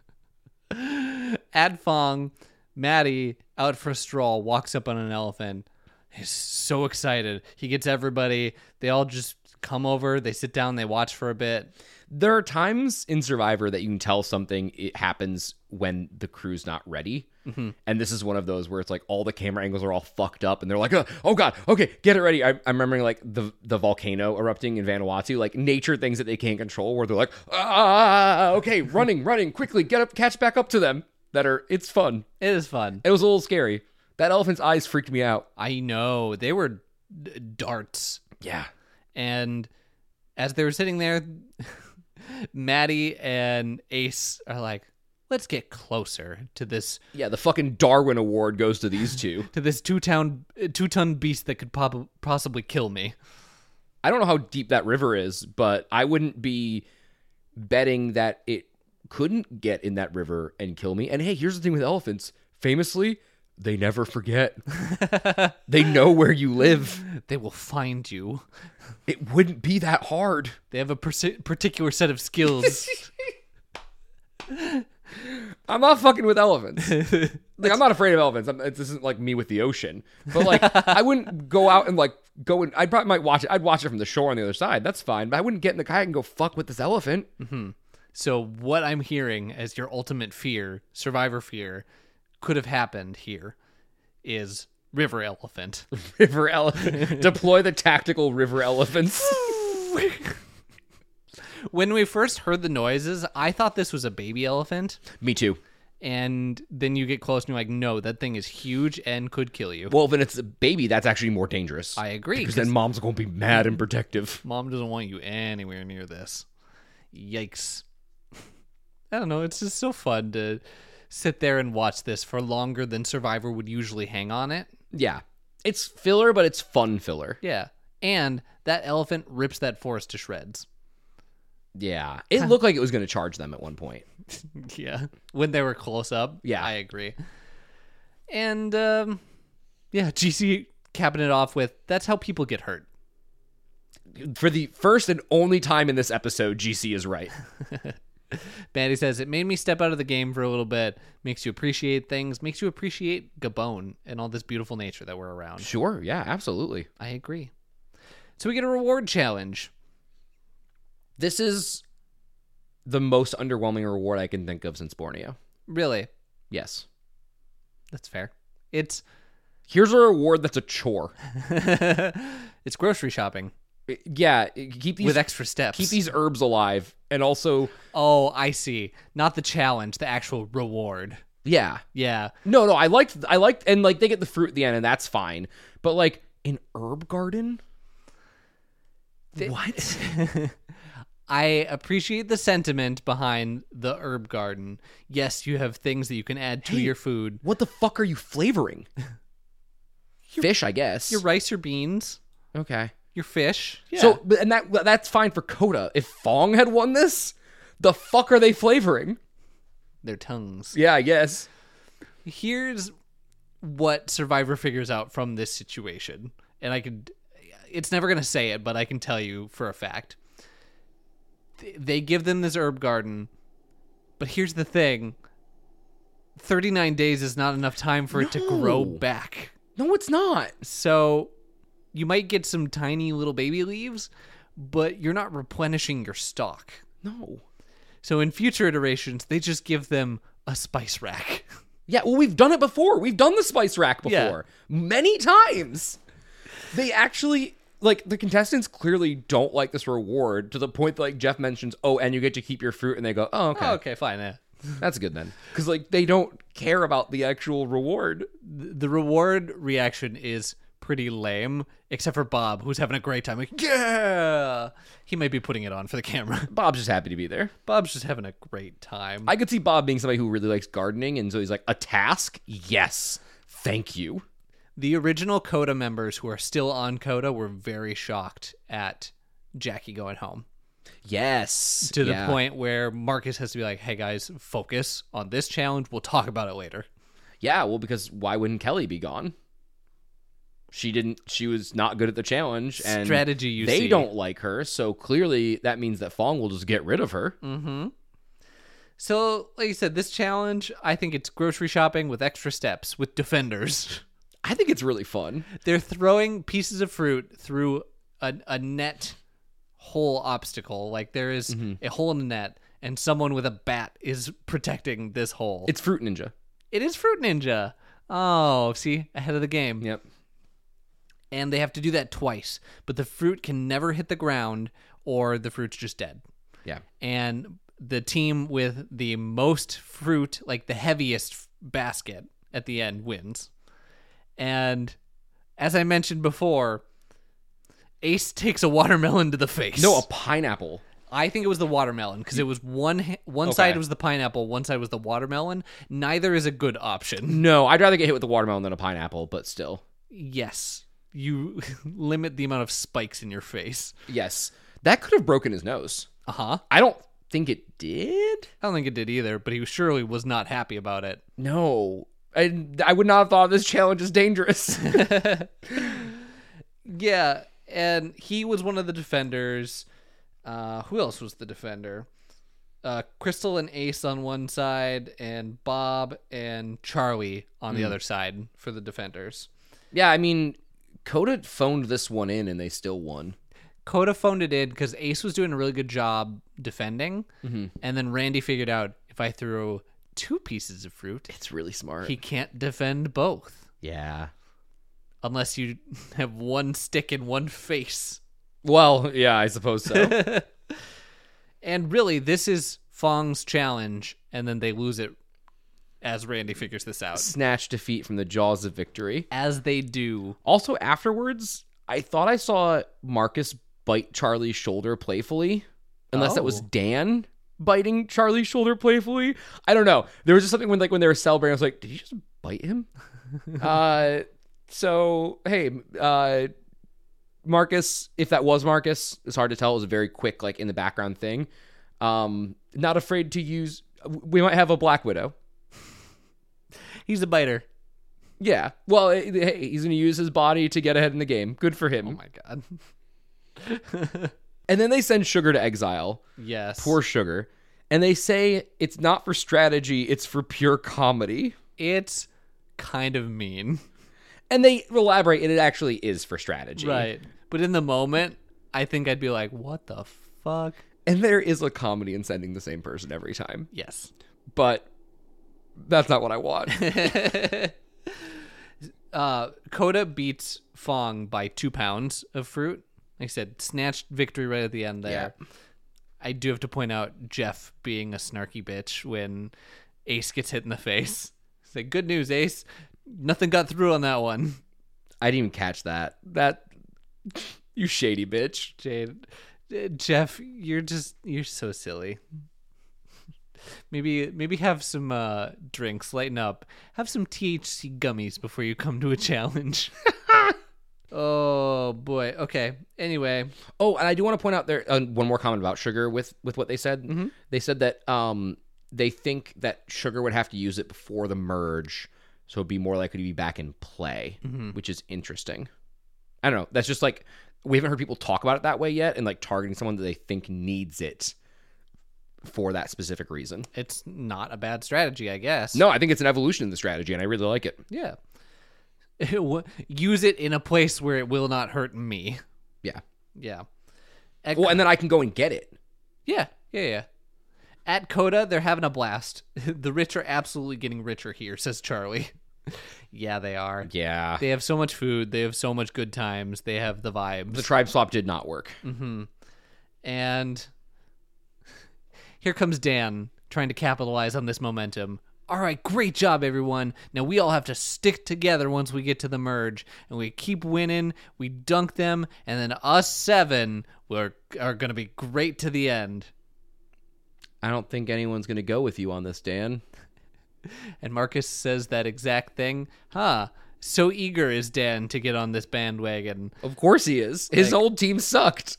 Ad Fong, Maddie, out for a stroll, walks up on an elephant. He's so excited. He gets everybody. They all just come over. They sit down. They watch for a bit. There are times in Survivor that you can tell something it happens when the crew's not ready. Mm-hmm. And this is one of those where it's like all the camera angles are all fucked up and they're like, oh, oh God, okay, get it ready. I, I'm remembering like the, the volcano erupting in Vanuatu, like nature things that they can't control where they're like, ah, okay, running, running, quickly, get up, catch back up to them. That are, it's fun. It is fun. It was a little scary. That elephant's eyes freaked me out. I know. They were d- darts. Yeah. And as they were sitting there, Maddie and Ace are like, let's get closer to this Yeah, the fucking Darwin Award goes to these two. to this two-ton two-ton beast that could pop- possibly kill me. I don't know how deep that river is, but I wouldn't be betting that it couldn't get in that river and kill me. And hey, here's the thing with elephants. Famously, they never forget. They know where you live. They will find you. It wouldn't be that hard. They have a persi- particular set of skills. I'm not fucking with elephants. Like, I'm not afraid of elephants. I'm, this isn't like me with the ocean. But like, I wouldn't go out and like go and I probably might watch it. I'd watch it from the shore on the other side. That's fine. But I wouldn't get in the kayak and go fuck with this elephant. Mm-hmm. So what I'm hearing as your ultimate fear, survivor fear, could have happened here is river elephant. River elephant. Deploy the tactical river elephants. When we first heard the noises, I thought this was a baby elephant. Me too. And then you get close and you're like, no, that thing is huge and could kill you. Well, then it's a baby. That's actually more dangerous. I agree. Because then mom's going to be mad and protective. Mom doesn't want you anywhere near this. Yikes. I don't know. It's just so fun to sit there and watch this for longer than Survivor would usually hang on it. Yeah. It's filler, but it's fun filler. Yeah. And that elephant rips that forest to shreds. Yeah. It looked like it was going to charge them at one point. Yeah. When they were close up. Yeah. I agree. And, um, yeah, G C capping it off with, that's how people get hurt. For the first and only time in this episode, G C is right. Maddie says, it made me step out of the game for a little bit. Makes you appreciate things. Makes you appreciate Gabon and all this beautiful nature that we're around. Sure. Yeah, absolutely. I agree. So we get a reward challenge. This is the most underwhelming reward I can think of since Borneo. Really? Yes. That's fair. It's Here's a reward that's a chore. it's grocery shopping Yeah, keep these with extra steps. keep these herbs alive, and also, Oh, I see. Not the challenge, the actual reward. yeah. Yeah. No, no, I liked, I liked, and like they get the fruit at the end, and that's fine. But like an herb garden, what? I appreciate the sentiment behind the herb garden. Yes, you have things that you can add to Hey, your food. What the fuck are you flavoring? Fish, I guess. Your rice, your beans, Okay. your fish. Yeah. So, but- and that that's fine for Coda. If Fong had won this, the fuck are they flavoring? their tongues. Yeah, I guess. Here's what Survivor figures out from this situation. And I could, it's never going to say it, but I can tell you for a fact. They give them this herb garden, but here's the thing. thirty-nine days is not enough time for it to grow No. back. No, it's not. So you might get some tiny little baby leaves, but you're not replenishing your stock. No. So in future iterations, they just give them a spice rack. Yeah, well, we've done it before. We've done the spice rack before. Yeah. Many times. They actually, like, the contestants clearly don't like this reward to the point that, like, Jeff mentions, oh, and you get to keep your fruit, and they go, oh, okay. Oh, okay, fine. Yeah. That's good then. Because, like, they don't care about the actual reward. The reward reaction is pretty lame, except for Bob, who's having a great time. Like, yeah! He might be putting it on for the camera. Bob's just happy to be there. Bob's just having a great time. I could see Bob being somebody who really likes gardening, and so he's like, a task? Yes. Thank you. The original Coda members who are still on Coda were very shocked at Jackie going home. Yes. To the Yeah. point where Marcus has to be like, hey guys, focus on this challenge. We'll talk about it later. Yeah, well, because why wouldn't Kelly be gone? She didn't, she was not good at the challenge, and Strategy, you they see. don't like her, so clearly that means that Fong will just get rid of her. Mm-hmm. So, like you said, this challenge, I think it's grocery shopping with extra steps, with defenders. I think it's really fun. They're throwing pieces of fruit through a, a net hole obstacle. Like there is Mm-hmm. a hole in the net, and someone with a bat is protecting this hole. It's Fruit Ninja. It is Fruit Ninja. Oh, see, ahead of the game. Yep. And they have to do that twice, but the fruit can never hit the ground, or the fruit's just dead. Yeah. And the team with the most fruit, like the heaviest f- basket at the end, wins. And as I mentioned before, Ace takes a watermelon to the face. No, a pineapple. I think it was the watermelon because it was one ha- one Okay. side was the pineapple, one side was the watermelon. Neither is a good option. No, I'd rather get hit with the watermelon than a pineapple, but still. Yes, you limit the amount of spikes in your face. Yes. That could have broken his nose. Uh huh. I don't think it did. I don't think it did either, but he surely was not happy about it. No. I, I would not have thought this challenge is dangerous. Yeah, and he was one of the defenders. Uh, who else was the defender? Uh, Crystal and Ace on one side, and Bob and Charlie on the other side for the defenders. Yeah, I mean, Coda phoned this one in and they still won. Coda phoned it in because Ace was doing a really good job defending, and then Randy figured out if I throw two pieces of fruit, It's really smart. he can't defend both yeah. unless you have one stick in one face. Well, yeah, I suppose so. And really, this is Fong's challenge, and then they lose it as Randy figures this out. Snatch defeat from the jaws of victory. As they do. Also, afterwards, I thought I saw Marcus bite Charlie's shoulder playfully, unless that was Oh. Dan biting Charlie's shoulder playfully. I don't know. There was just something when, like, when they were celebrating, I was like, did you just bite him? uh, so hey, uh, Marcus, if that was Marcus, it's hard to tell. It was a very quick, like, in the background thing. Um, not afraid to use. We might have a Black Widow. He's a biter. Yeah. Well, eh, hey, he's going to use his body to get ahead in the game. Good for him. Oh my god. And then they send Sugar to exile. Yes. Poor Sugar. And they say it's not for strategy, it's for pure comedy. It's kind of mean. And they elaborate, and it actually is for strategy. Right. But in the moment, I think I'd be like, what the fuck? And there is a comedy in sending the same person every time. Yes. But That's not what I want. uh, Coda beats Fong by two pounds of fruit. Like I said, snatched victory right at the end there. Yeah. I do have to point out Jeff being a snarky bitch when Ace gets hit in the face. It's like, good news, Ace. Nothing got through on that one. I didn't even catch that. That you shady bitch. Jade, uh, Jeff, you're just you're so silly. Maybe maybe have some uh, drinks, lighten up. Have some T H C gummies before you come to a challenge. Oh boy. Okay. Anyway, Oh, and I do want to point out there uh, one more comment about Sugar with with what they said. Mm-hmm. They said that um they think that Sugar would have to use it before the merge, so it'd be more likely to be back in play, Mm-hmm. which is interesting. I don't know. That's just like we haven't heard people talk about it that way yet, and like targeting someone that they think needs it for that specific reason. it's not a bad strategy, I guess. No, I think it's an evolution in the strategy, and I really like it. Yeah. Use it in a place where it will not hurt me. Yeah. Yeah. At, Well, and then I can go and get it. yeah. Yeah. Yeah. At Coda, they're having a blast. The rich are absolutely getting richer here, says Charlie. Yeah, they are. Yeah. They have so much food. They have so much good times. They have the vibes. The tribe swap did not work. And here comes Dan trying to capitalize on this momentum. All right, great job, everyone. Now we all have to stick together once we get to the merge. And we keep winning. We dunk them. And then us seven we're, are going to be great to the end. I don't think anyone's going to go with you on this, Dan. And Marcus says that exact thing. Huh. So eager is Dan to get on this bandwagon. Of course he is. His Like- old team sucked.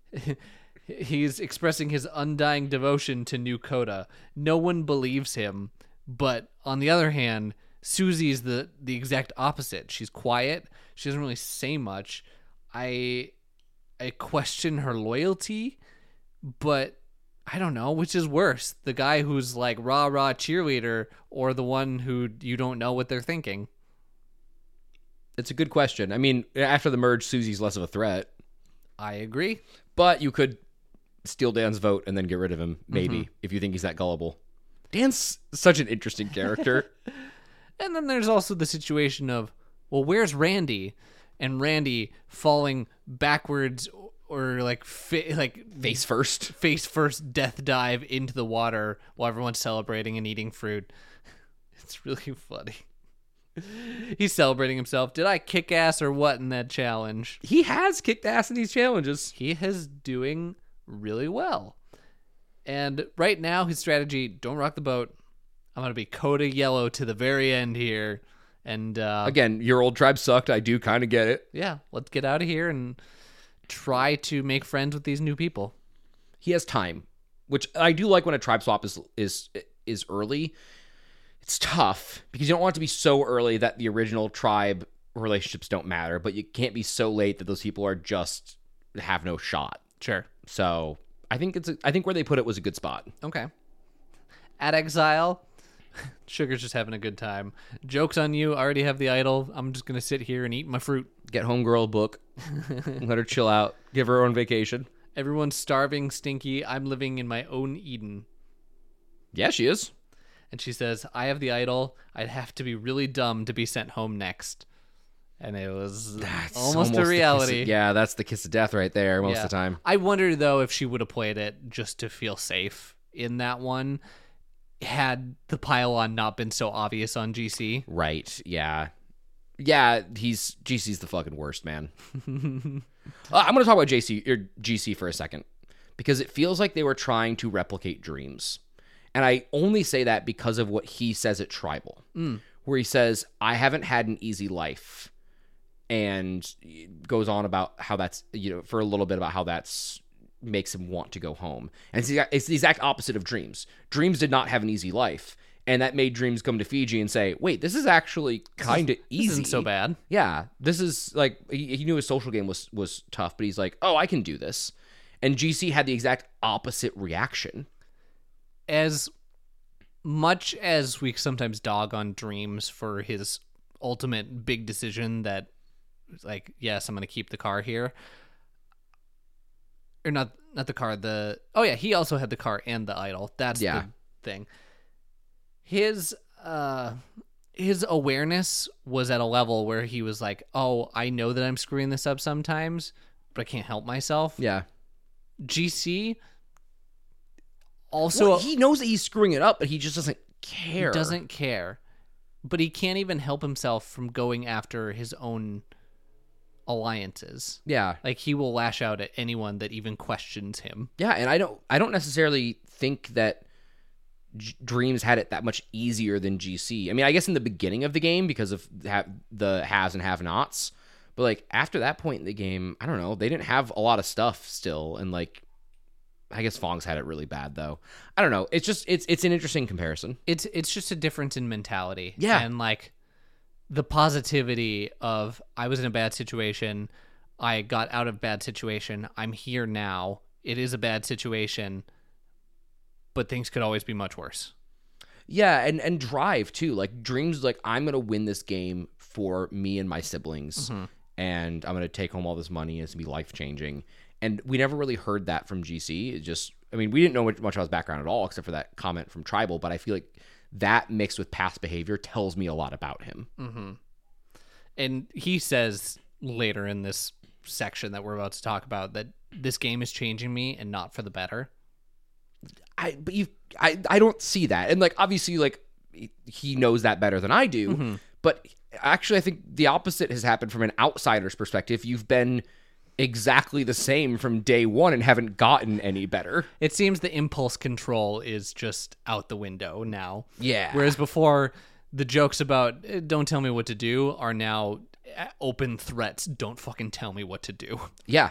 He's expressing his undying devotion to New Coda. No one believes him. But on the other hand, Susie's the, the exact opposite. She's quiet. She doesn't really say much. I I question her loyalty, but I don't know which is worse. The guy who's like rah rah cheerleader or the one who you don't know what they're thinking. It's a good question. I mean, after the merge, Susie's less of a threat. I agree. But you could steal Dan's vote and then get rid of him, maybe, if you think he's that gullible. Dan's such an interesting character. And then there's also the situation of, well, where's Randy? And Randy falling backwards or like fa- like Face first. face first death dive into the water while everyone's celebrating and eating fruit. It's really funny. He's celebrating himself. Did I kick ass or what in that challenge? He has kicked ass in these challenges. He is doing really well. And right now, his strategy, don't rock the boat. I'm going to be Coda yellow to the very end here. And uh, Again, your old tribe sucked. I do kind of get it. yeah, let's get out of here and try to make friends with these new people. He has time, which I do like when a tribe swap is is is early. It's tough because you don't want it to be so early that the original tribe relationships don't matter, but you can't be so late that those people are just have no shot. Sure. So I think it's a, I think where they put it was a good spot. Okay. At Exile, Sugar's just having a good time. Joke's on you. I already have the idol. I'm just going to sit here and eat my fruit. Get homegirl a book, let her chill out, give her own vacation. Everyone's starving, stinky. I'm living in my own Eden. Yeah, she is. And she says, I have the idol. I'd have to be really dumb to be sent home next. And it was That's almost, the a kiss reality. of- yeah, that's the kiss of death right there most Yeah. of the time. I wonder, though, if she would have played it just to feel safe in that one had the pylon not been so obvious on G C. Right, yeah. Yeah, he's G C's the fucking worst, man. uh, I'm going to talk about J C or G C for a second because it feels like they were trying to replicate Dreams. And I only say that because of what he says at Tribal, Mm. where he says, I haven't had an easy life. And goes on about how that's, you know, for a little bit about how that's makes him want to go home. And it's the, it's the exact opposite of Dreams. Dreams did not have an easy life. And that made Dreams come to Fiji and say, wait, this is actually kind of easy. This isn't so bad. Yeah. This is like, he, he knew his social game was, was tough, but he's like, oh, I can do this. And G C had the exact opposite reaction. As much as we sometimes dog on Dreams for his ultimate big decision that, like, yes, I'm going to keep the car here. Or not not the car, the... Oh, yeah, he also had the car and the idol. That's Yeah. the thing. His uh, his awareness was at a level where he was like, oh, I know that I'm screwing this up sometimes, but I can't help myself. Yeah. G C also Well, he knows that he's screwing it up, but he just doesn't care. He doesn't care. But he can't even help himself from going after his own alliances. Yeah. Like, he will lash out at anyone that even questions him. Yeah, and I don't I don't necessarily think that G- Dreams had it that much easier than G C. I mean, I guess in the beginning of the game because of ha- the haves and have-nots, but like after that point in the game, I don't know, they didn't have a lot of stuff still, and like I guess Fong's had it really bad though. I don't know. It's just it's it's an interesting comparison. It's it's just a difference in mentality. Yeah. And like the positivity of I was in a bad situation, I got out of bad situation, I'm here now. It is a bad situation, but things could always be much worse. Yeah, and and drive too. Like Dreams, like I'm gonna win this game for me and my siblings, Mm-hmm. and I'm gonna take home all this money. It's gonna be life changing. And we never really heard that from G C. It just, I mean, we didn't know much, much about his background at all, except for that comment from Tribal. But I feel like that mixed with past behavior tells me a lot about him. Mm-hmm. And he says later in this section that we're about to talk about that this game is changing me and not for the better. I but you I I don't see that. And like obviously like he knows that better than I do. Mm-hmm. But actually I think the opposite has happened from an outsider's perspective. You've been exactly the same from day one and haven't gotten any better. It seems the impulse control is just out the window now. Yeah. Whereas before, the jokes about "Eh, don't tell me what to do are now eh, open threats. Don't fucking tell me what to do. Yeah.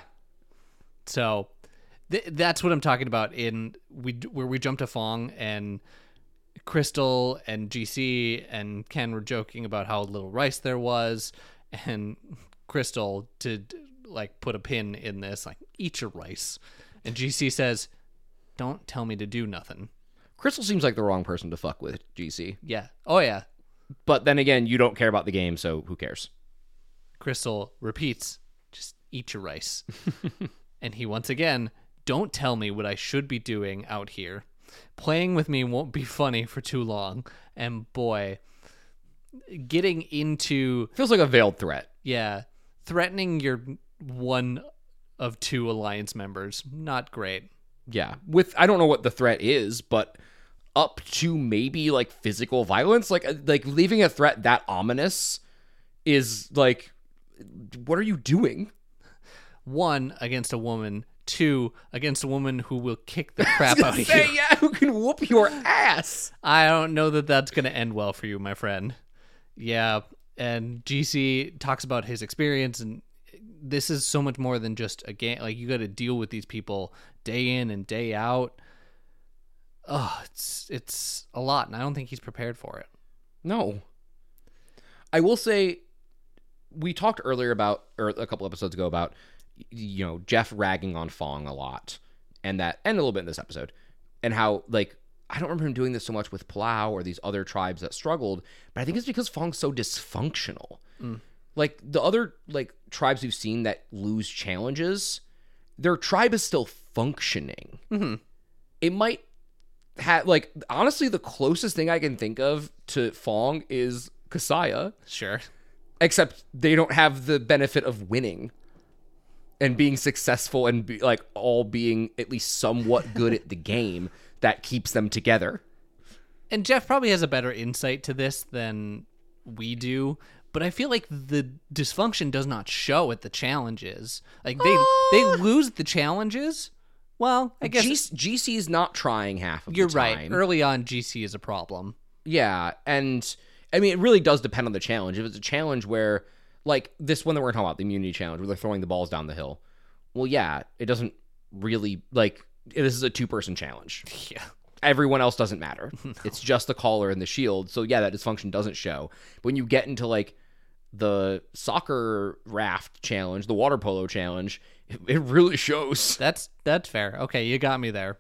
So th- that's what I'm talking about in we where we jumped to Fong and Crystal and G C and Ken were joking about how little rice there was, and Crystal to like put a pin in this, like eat your rice, and G C says, "Don't tell me to do nothing." Crystal seems like the wrong person to fuck with, G C. Yeah. Oh yeah. But then again, you don't care about the game, so who cares? Crystal repeats, "Just eat your rice." And he once again, "Don't tell me what I should be doing out here. Playing with me won't be funny for too long." And boy, getting into, Feels like a veiled threat. yeah, threatening your one of two alliance members, not great. Yeah. With I don't know what the threat is, but up to maybe like physical violence, like like leaving a threat that ominous is like, what are you doing? One, against a woman. Two, against a woman who will kick the crap out of Say, you. yeah, who can whoop your ass? I don't know that that's going to end well for you, my friend. Yeah, and G C talks about his experience, and this is so much more than just a game. Like, you got to deal with these people day in and day out. Oh, it's it's a lot, and I don't think he's prepared for it. No. I will say, we talked earlier about, or a couple episodes ago about, you know, Jeff ragging on Fong a lot, and that, and a little bit in this episode, and how, like, I don't remember him doing this so much with Palau or these other tribes that struggled, but I think it's because Fong's so dysfunctional. Mm. Like, the other, like, tribes we've seen that lose challenges, their tribe is still functioning. Mm-hmm. It might have, like, honestly, the closest thing I can think of to Fong is Kasaya, Sure. except they don't have the benefit of winning and being successful and be, like all being at least somewhat good at the game that keeps them together. And Jeff probably has a better insight to this than we do, but I feel like the dysfunction does not show at the challenges. Like they Uh, they lose the challenges. Well, I guess G- G C is not trying half of you're the right. time. Early on, G C is a problem. Yeah, and I mean, it really does depend on the challenge. If it's a challenge where, like this one that we're talking about, the immunity challenge, where they're throwing the balls down the hill, well, yeah, it doesn't really, like, this is a two-person challenge. Yeah. Everyone else doesn't matter. No. It's just the caller and the shield. So, yeah, that dysfunction doesn't show. But when you get into, like, the soccer raft challenge, the water polo challenge, it, it really shows. That's that's fair. Okay, you got me there.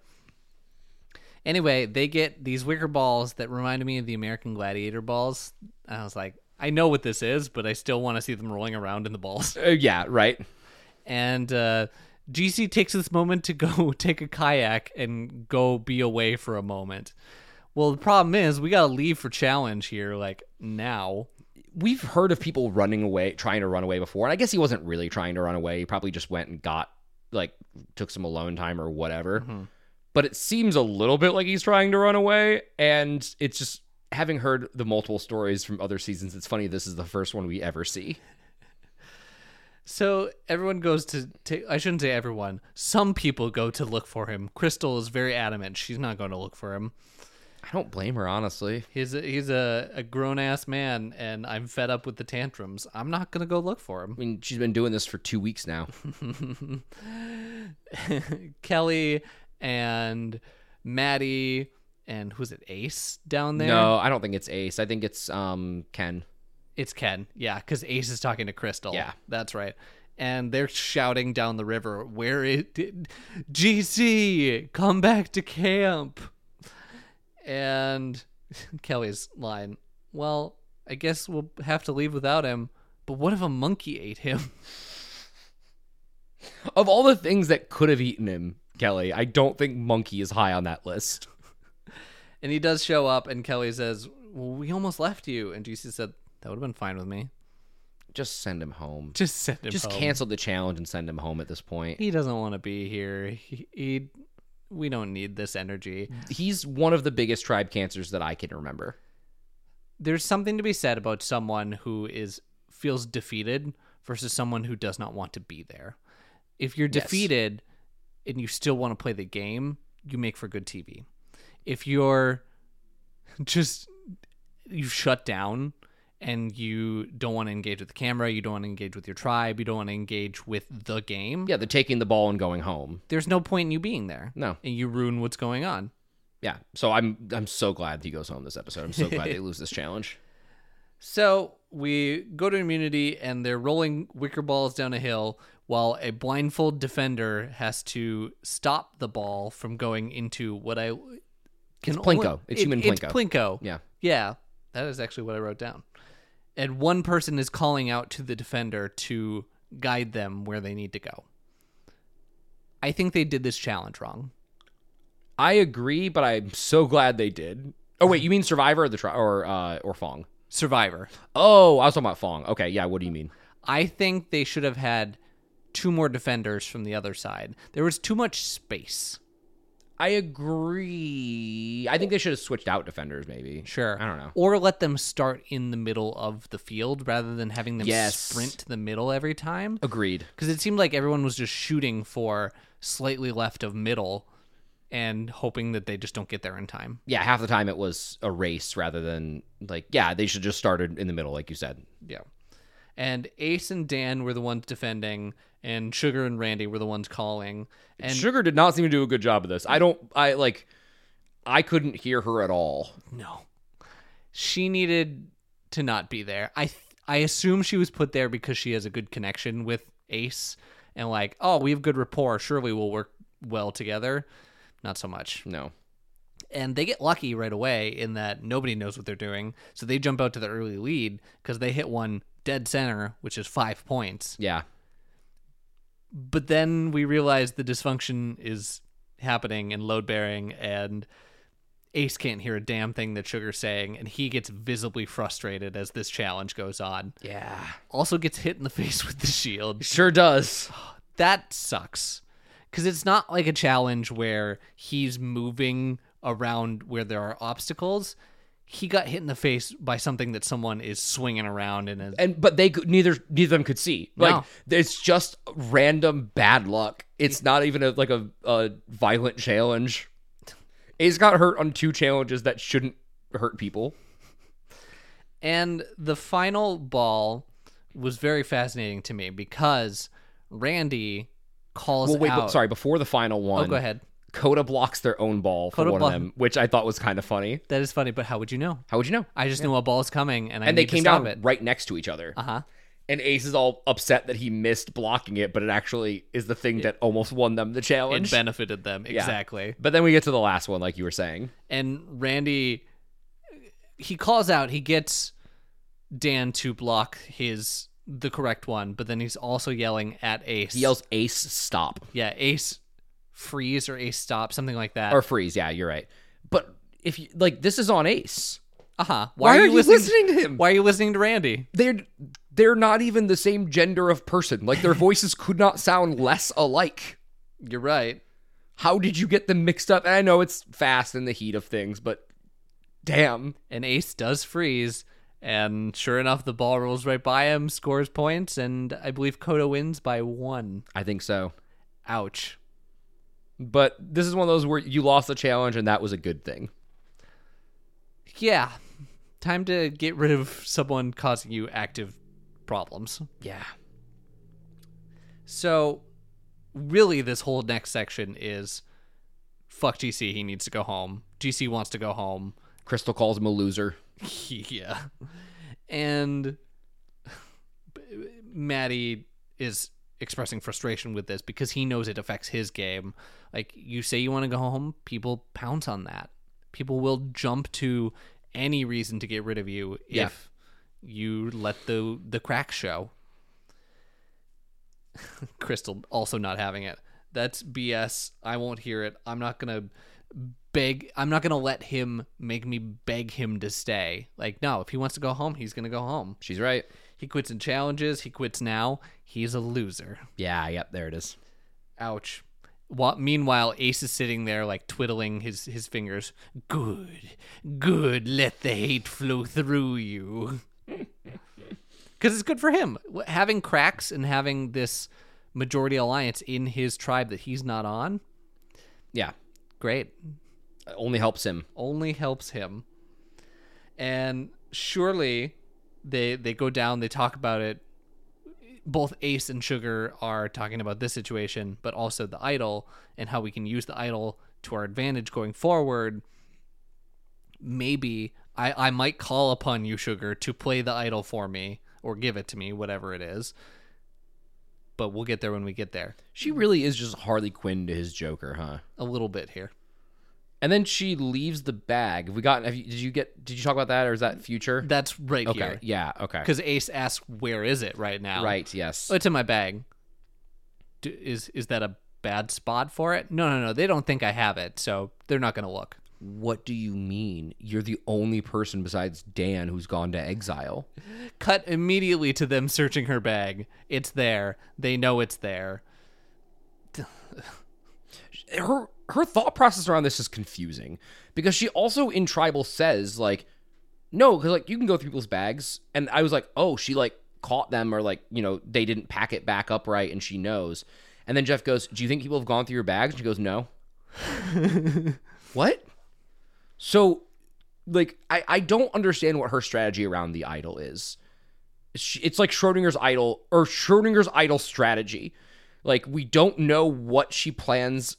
Anyway, they get these wicker balls that reminded me of the American Gladiator balls. I was like, I know what this is, but I still want to see them rolling around in the balls. Uh, yeah, right. And uh, G C takes this moment to go take a kayak and go be away for a moment. Well, the problem is we gotta leave for challenge here, like now. We've heard of people running away, trying to run away before. And I guess he wasn't really trying to run away. He probably just went and got, like, took some alone time or whatever. Mm-hmm. But it seems a little bit like he's trying to run away. And it's just, having heard the multiple stories from other seasons, it's funny this is the first one we ever see. So everyone goes to take, I shouldn't say everyone. Some people go to look for him. Crystal is very adamant. She's not going to look for him. I don't blame her, honestly. He's a, he's a, a grown-ass man, and I'm fed up with the tantrums. I'm not going to go look for him. I mean, she's been doing this for two weeks now. Kelly and Maddie and who's it, Ace down there? No, I don't think it's Ace. I think it's um Ken. It's Ken, yeah, because Ace is talking to Crystal. Yeah. That's right. And they're shouting down the river, where it did G C, come back to camp. And Kelly's line, well, I guess we'll have to leave without him, but what if a monkey ate him? Of all the things that could have eaten him, Kelly, I don't think monkey is high on that list. And he does show up, and Kelly says, well, we almost left you. And G C said, that would have been fine with me. Just send him home. Just send him Just home. cancel the challenge and send him home at this point. He doesn't want to be here. He, he, we don't need this energy. He's one of the biggest tribe cancers that I can remember. There's something to be said about someone who is feels defeated versus someone who does not want to be there. If you're Yes. defeated and you still want to play the game, you make for good T V. If you're just, you shut down and you don't want to engage with the camera, you don't want to engage with your tribe, you don't want to engage with the game, Yeah, they're taking the ball and going home. there's no point in you being there. No. And you ruin what's going on. Yeah, so I'm I'm so glad he goes home this episode. I'm so glad they lose this challenge. So we go to immunity and they're rolling wicker balls down a hill while a blindfold defender has to stop the ball from going into what I can It's Plinko. only- It's it- human It's Plinko. Plinko. Yeah. Yeah, that is actually what I wrote down. And one person is calling out to the defender to guide them where they need to go. I think they did this challenge wrong. I agree, but I'm so glad they did. Oh wait, you mean Survivor or the tri- or uh, or Fong? Survivor. Oh, I was talking about Fong. Okay, yeah. What do you mean? I think they should have had two more defenders from the other side. There was too much space. I agree. I think they should have switched out defenders, maybe. Sure. I don't know. Or let them start in the middle of the field rather than having them Yes. sprint to the middle every time. Agreed. Because it seemed like everyone was just shooting for slightly left of middle and hoping that they just don't get there in time. Yeah, half the time it was a race rather than like, yeah, they should just started in the middle, like you said. Yeah. And Ace and Dan were the ones defending, and Sugar and Randy were the ones calling. And Sugar did not seem to do a good job of this. I don't, I like, I couldn't hear her at all. no, she needed to not be there. I th- I assume she was put there because she has a good connection with Ace, and like, oh, we have good rapport. Surely we'll work well together. Not so much. No. And they get lucky right away in that nobody knows what they're doing, so they jump out to the early lead because they hit one dead center, which is five points. Yeah. But then we realize the dysfunction is happening and load bearing, and Ace can't hear a damn thing that Sugar's saying, and he gets visibly frustrated as this challenge goes on. Yeah. Also gets hit in the face with the shield. Sure does. That sucks. Because it's not like a challenge where he's moving around where there are obstacles. He got hit in the face by something that someone is swinging around in a... And but they could, neither neither of them could see. Like No. it's just random bad luck. It's not even a like a, a violent challenge. Ace got hurt on two challenges that shouldn't hurt people. And the final ball was very fascinating to me because Randy calls Well, wait, out... but, sorry. Before the final one, Oh, go ahead. Coda blocks their own ball for Coda one block- of them, which I thought was kind of funny. That is funny, but how would you know? How would you know? I just knew a ball is coming, and I And they need to came stop down it. right next to each other. Uh-huh. And Ace is all upset that he missed blocking it, but it actually is the thing that almost won them the It challenge. benefited them, Yeah. exactly. But then we get to the last one, like you were saying. And Randy, he calls out, he gets Dan to block his the correct one, but then he's also yelling at Ace. He yells, Ace, stop. Yeah, Ace freeze or Ace stop, something like that. Or freeze, yeah, you're right. But if you, like, this is on Ace. Uh-huh. Why, are you listening to him? Why are you listening to Randy? They're they're not even the same gender of person. Like, their voices could not sound less alike. You're right. How did you get them mixed up? And I know it's fast in the heat of things, but damn. And Ace does freeze, and sure enough, the ball rolls right by him, scores points, and I believe Kodo wins by one. I think so. Ouch. But this is one of those where you lost the challenge, and that was a good thing. Yeah. Time to get rid of someone causing you active problems. Yeah. So, really, this whole next section is fuck G C. He needs to go home. G C wants to go home. Crystal calls him a loser. Yeah. And Maddie is expressing frustration with this because he knows it affects his game. Like, you say you want to go home, people pounce on that. People will jump to any reason to get rid of you Yeah. if you let the the cracks show. Crystal also not having it. That's B S. I won't hear it. I'm not going to beg. I'm not going to let him make me beg him to stay. Like, no, if he wants to go home, he's going to go home. She's right. He quits in challenges. He quits now. He's a loser. Yeah, yep, there it is. Ouch. While, meanwhile, Ace is sitting there, like, twiddling his, his fingers. Good. Good. Let the hate flow through you. Because it's good for him. Having cracks and having this majority alliance in his tribe that he's not on. Yeah. Great. It only helps him. Only helps him. And surely they they go down, they talk about it. Both Ace and Sugar are talking about this situation, but also the idol and how we can use the idol to our advantage going forward. Maybe I, I might call upon you, Sugar, to play the idol for me or give it to me, whatever it is. But we'll get there when we get there. She really is just Harley Quinn to his Joker, huh? A little bit here. And then she leaves the bag. Have we got? Have you, did you get? Did you talk about that, or is that future? That's right okay. here. Yeah. Okay. Because Ace asks, "Where is it right now?" Right. Yes. Oh, it's in my bag. Do, is is that a bad spot for it? No, no, no. They don't think I have it, so they're not going to look. What do you mean? You're the only person besides Dan who's gone to exile. Cut immediately to them searching her bag. It's there. They know it's there. Her her thought process around this is confusing because she also in Tribal says like, no, because like you can go through people's bags, and I was like, oh, she like caught them or like you know they didn't pack it back up right, and she knows. And then Jeff goes, do you think people have gone through your bags? And she goes, no. What? So, like, I, I don't understand what her strategy around the idol is. She, it's like Schrodinger's idol, or Schrodinger's idol strategy. Like, we don't know what she plans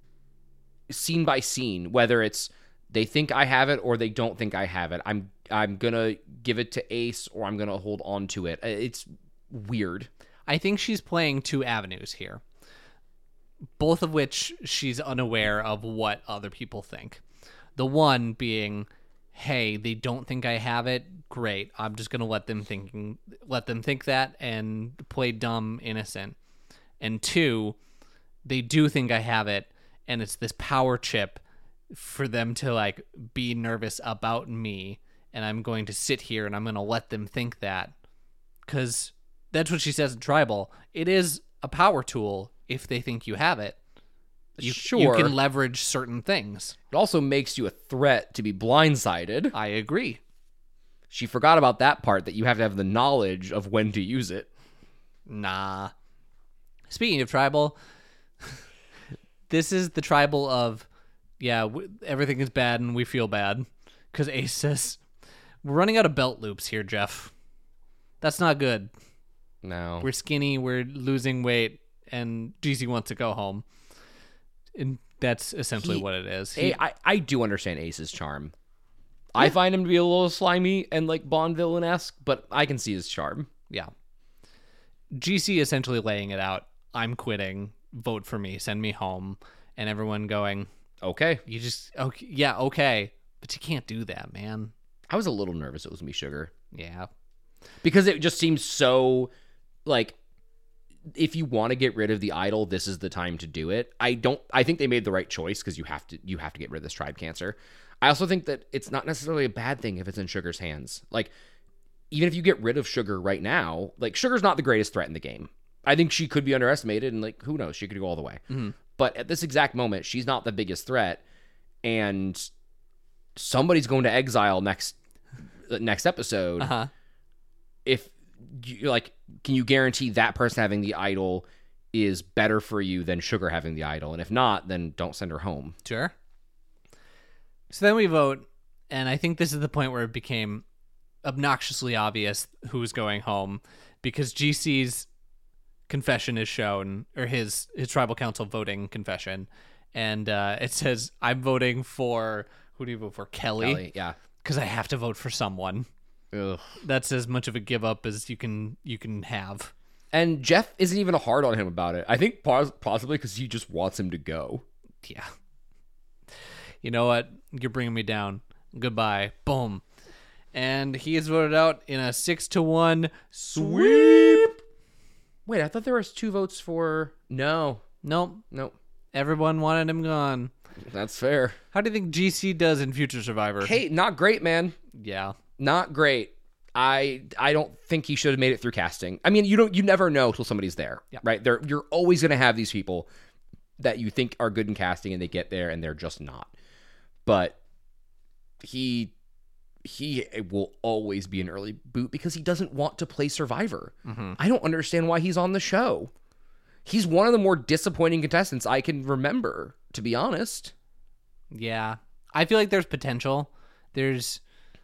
scene by scene, whether it's they think I have it or they don't think I have it. I'm I'm gonna give it to Ace or I'm gonna hold on to it. It's weird. I think she's playing two avenues here, both of which she's unaware of what other people think. The one being, hey, they don't think I have it. Great. I'm just gonna let them thinking let them think that and play dumb innocent. And two, they do think I have it, and it's this power chip for them to like be nervous about me, and I'm going to sit here and I'm going to let them think that, because that's what she says in Tribal. It is a power tool if they think you have it. You, sure. You can leverage certain things. It also makes you a threat to be blindsided. I agree. She forgot about that part, that you have to have the knowledge of when to use it. Nah. Speaking of Tribal, this is the Tribal of, yeah, w- everything is bad and we feel bad. Because Ace says, we're running out of belt loops here, Jeff. That's not good. No. We're skinny, we're losing weight, and G C wants to go home. And that's essentially He- what it is. Hey, He, I, I do understand Ace's charm. I find him to be a little slimy and like Bond villain-esque, but I can see his charm. yeah. G C essentially laying it out. I'm quitting. Vote for me. Send me home. And everyone going, Okay. you just, okay, yeah, okay. But you can't do that, man. I was a little nervous it was going to be Sugar. Yeah. Because it just seems so, like, if you want to get rid of the idol, this is the time to do it. I don't, I think they made the right choice because you have to, you have to get rid of this tribe cancer. I also think that it's not necessarily a bad thing if it's in Sugar's hands. Like, even if you get rid of Sugar right now, like, Sugar's not the greatest threat in the game. I think she could be underestimated, and, like, who knows? She could go all the way. Mm-hmm. But at this exact moment, she's not the biggest threat, and somebody's going to exile next next episode. Uh-huh. If you like, can you guarantee that person having the idol is better for you than Sugar having the idol? And if not, then don't send her home. Sure. So then we vote, and I think this is the point where it became obnoxiously obvious who's going home, because G C's confession is shown, or his his tribal council voting confession, and uh, it says, "I'm voting for." Who do you vote for? Kelly. Kelly, yeah. Because I have to vote for someone. Ugh. That's as much of a give up as you can you can have. And Jeff isn't even hard on him about it. I think pos- possibly because he just wants him to go. Yeah. You know what? You're bringing me down. Goodbye. Boom. And he is voted out in a six to one sweep. Wait, I thought there was two votes for... No. Nope. Nope. Everyone wanted him gone. That's fair. How do you think G C does in Future Survivor? Hey, not great, man. Yeah. Not great. I I don't think he should have made it through casting. I mean, you don't you never know till somebody's there, yeah. right? There, you're always going to have these people that you think are good in casting, and they get there and they're just not. But he he will always be an early boot because he doesn't want to play Survivor. Mm-hmm. I don't understand why he's on the show. He's one of the more disappointing contestants I can remember, to be honest. Yeah. I feel like there's potential. There's...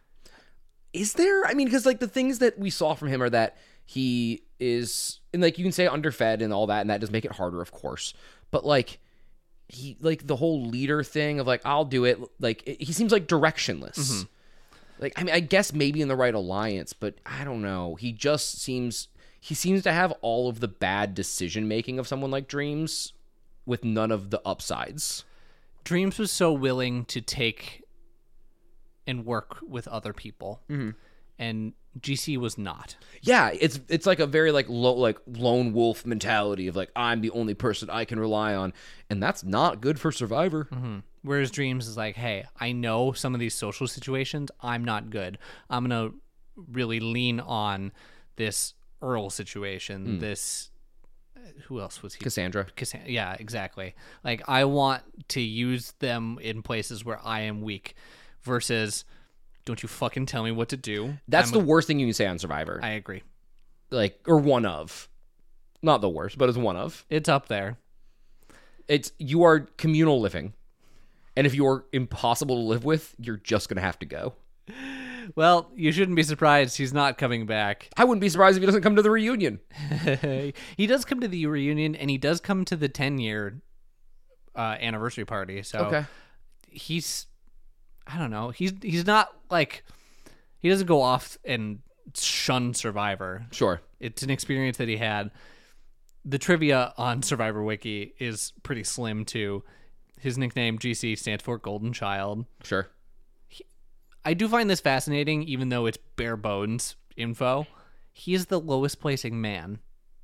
Is there? I mean, because, like, the things that we saw from him are that he is... And, like, you can say underfed and all that, and that does make it harder, of course. But, like, he... Like, the whole leader thing of, like, I'll do it. Like, it, he seems, like, directionless. Mm-hmm. Like, I mean, I guess maybe in the right alliance, but I don't know. He just seems... He seems to have all of the bad decision-making of someone like Dreams with none of the upsides. Dreams was so willing to take and work with other people, mm-hmm. and G C was not. Yeah, it's it's like a very like low, like lone wolf mentality of like, I'm the only person I can rely on, and that's not good for Survivor. Mm-hmm. Whereas Dreams is like, hey, I know some of these social situations, I'm not good. I'm gonna really lean on this Earl situation, mm. this who else was he? Cassandra. Cassandra. Yeah, exactly. Like, I want to use them in places where I am weak versus don't you fucking tell me what to do. That's I'm the a- worst thing you can say on Survivor. I agree. Like, or one of. Not the worst, but it's one of. It's up there. It's, you are communal living. And if you're impossible to live with, you're just going to have to go. Well, you shouldn't be surprised he's not coming back. I wouldn't be surprised if he doesn't come to the reunion. He does come to the reunion, and he does come to the ten-year uh, anniversary party. So okay. he's, I don't know, he's he's not like, he doesn't go off and shun Survivor. Sure. It's an experience that he had. The trivia on Survivor Wiki is pretty slim, too. His nickname, G C, stands for Golden Child. Sure. I do find this fascinating, even though it's bare bones info. He is the lowest placing man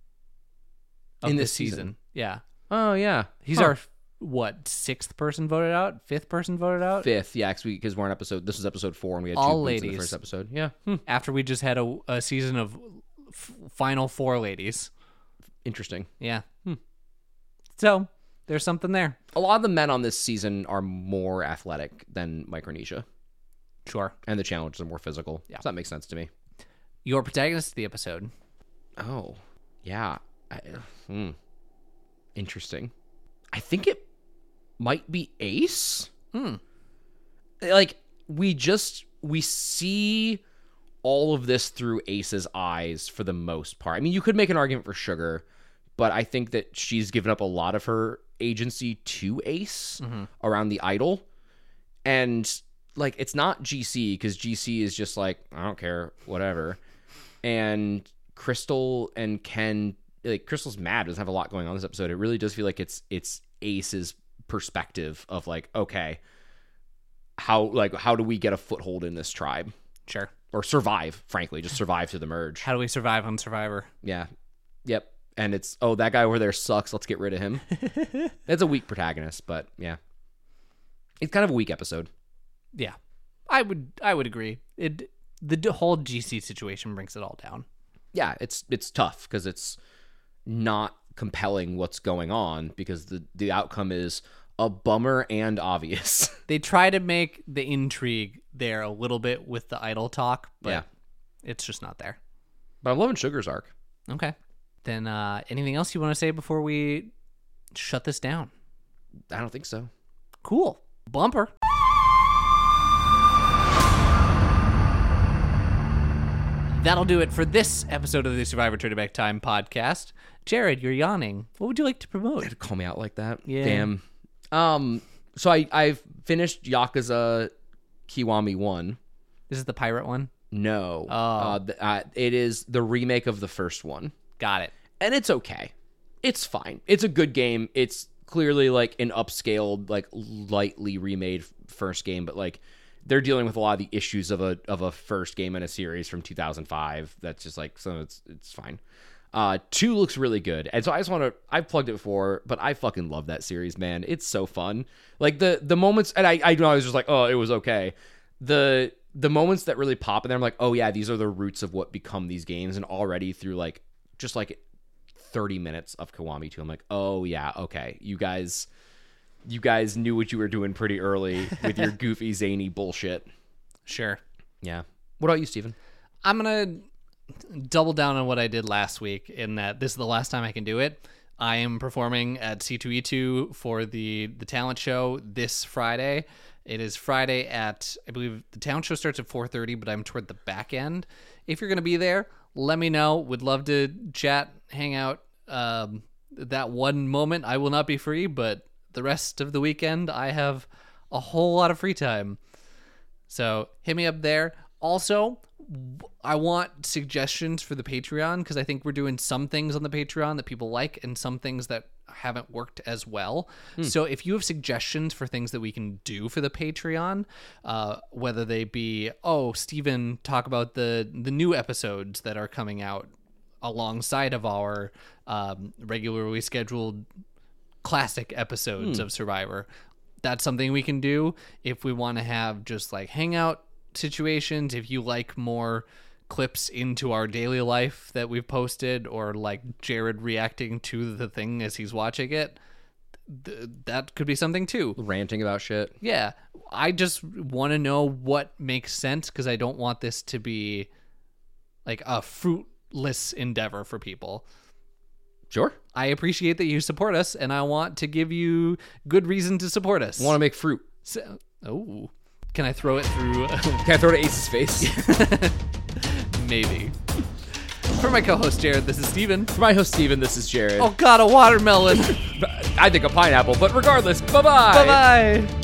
of in this this season. season. Yeah. Oh, yeah. He's huh. our, what, sixth person voted out? Fifth person voted out? Fifth, yeah, because we, we're on episode, this was episode four, and we had two All boots in ladies. the first episode. Yeah. Hmm. After we just had a, a season of f- final four ladies. Interesting. Yeah. Hmm. So, there's something there. A lot of the men on this season are more athletic than Micronesia. Sure. And the challenges are more physical. Yeah. So that makes sense to me. Your protagonist of the episode. Oh, yeah. I, hmm. Interesting. I think it might be Ace. Hmm. Like, we just, we see all of this through Ace's eyes for the most part. I mean, you could make an argument for Sugar, but I think that she's given up a lot of her agency to Ace mm-hmm. around the idol. And like, it's not G C, because G C is just like, I don't care, whatever. And Crystal and Ken, like, Crystal's mad, doesn't have a lot going on this episode. It really does feel like it's it's Ace's perspective of like, okay, how like how do we get a foothold in this tribe? Sure. Or survive, frankly, just survive through the merge. How do we survive on Survivor? Yeah. Yep. And it's, oh, that guy over there sucks, let's get rid of him. It's a weak protagonist, but yeah. It's kind of a weak episode. Yeah, I would I would agree. It the d- whole G C situation brings it all down. Yeah, it's it's tough because it's not compelling what's going on because the the outcome is a bummer and obvious. They try to make the intrigue there a little bit with the idol talk, but Yeah. it's just not there. But I'm loving Sugar's arc. Okay. Then uh, anything else you want to say before we shut this down? I don't think so. Cool. Bumper. That'll do it for this episode of the Survivor Turning Back Time podcast. Jared, you're yawning. What would you like to promote? Call me out like that. Yeah. Damn. Um. So I I've finished Yakuza Kiwami one. This is the pirate one? No. Oh. Uh, th- uh, it is the remake of the first one. Got it. And it's okay. It's fine. It's a good game. It's clearly like an upscaled, like lightly remade first game, but like they're dealing with a lot of the issues of a of a first game in a series from two thousand five. That's just like so it's it's fine. Uh, two looks really good, and so I just want to. I've plugged it before, but I fucking love that series, man. It's so fun. Like the the moments, and I I know I was just like, oh, it was okay. The the moments that really pop in there, I'm like, oh yeah, these are the roots of what become these games, and already through like just like thirty minutes of Kiwami two, I'm like, oh yeah, okay, you guys, you guys knew what you were doing pretty early with your goofy zany bullshit. Sure. Yeah. What about you, Steven? I'm going to double down on what I did last week in that this is the last time I can do it. I am performing at C two E two for the, the talent show this Friday. It is Friday at, I believe the talent show starts at four thirty, but I'm toward the back end. If you're going to be there, let me know. Would love to chat, hang out. Um, that one moment I will not be free, but the rest of the weekend I have a whole lot of free time. So hit me up there. Also, I want suggestions for the Patreon because I think we're doing some things on the Patreon that people like and some things that haven't worked as well. Hmm. So if you have suggestions for things that we can do for the Patreon, uh, whether they be, oh, Steven, talk about the, the new episodes that are coming out alongside of our um, regularly scheduled classic episodes hmm. of Survivor. That's something we can do. If we want to have just like hangout situations, if you like more clips into our daily life that we've posted, or like Jared reacting to the thing as he's watching it, th- that could be something too. Ranting about shit. Yeah. I just want to know what makes sense because I don't want this to be like a fruitless endeavor for people. Sure. I appreciate that you support us, and I want to give you good reason to support us. I want to make fruit. So, oh. Can I throw it through? Can I throw it at Ace's face? Maybe. For my co-host Jared, this is Steven. For my host Steven, this is Jared. Oh god, a watermelon. I think a pineapple, but regardless, bye-bye. Bye-bye.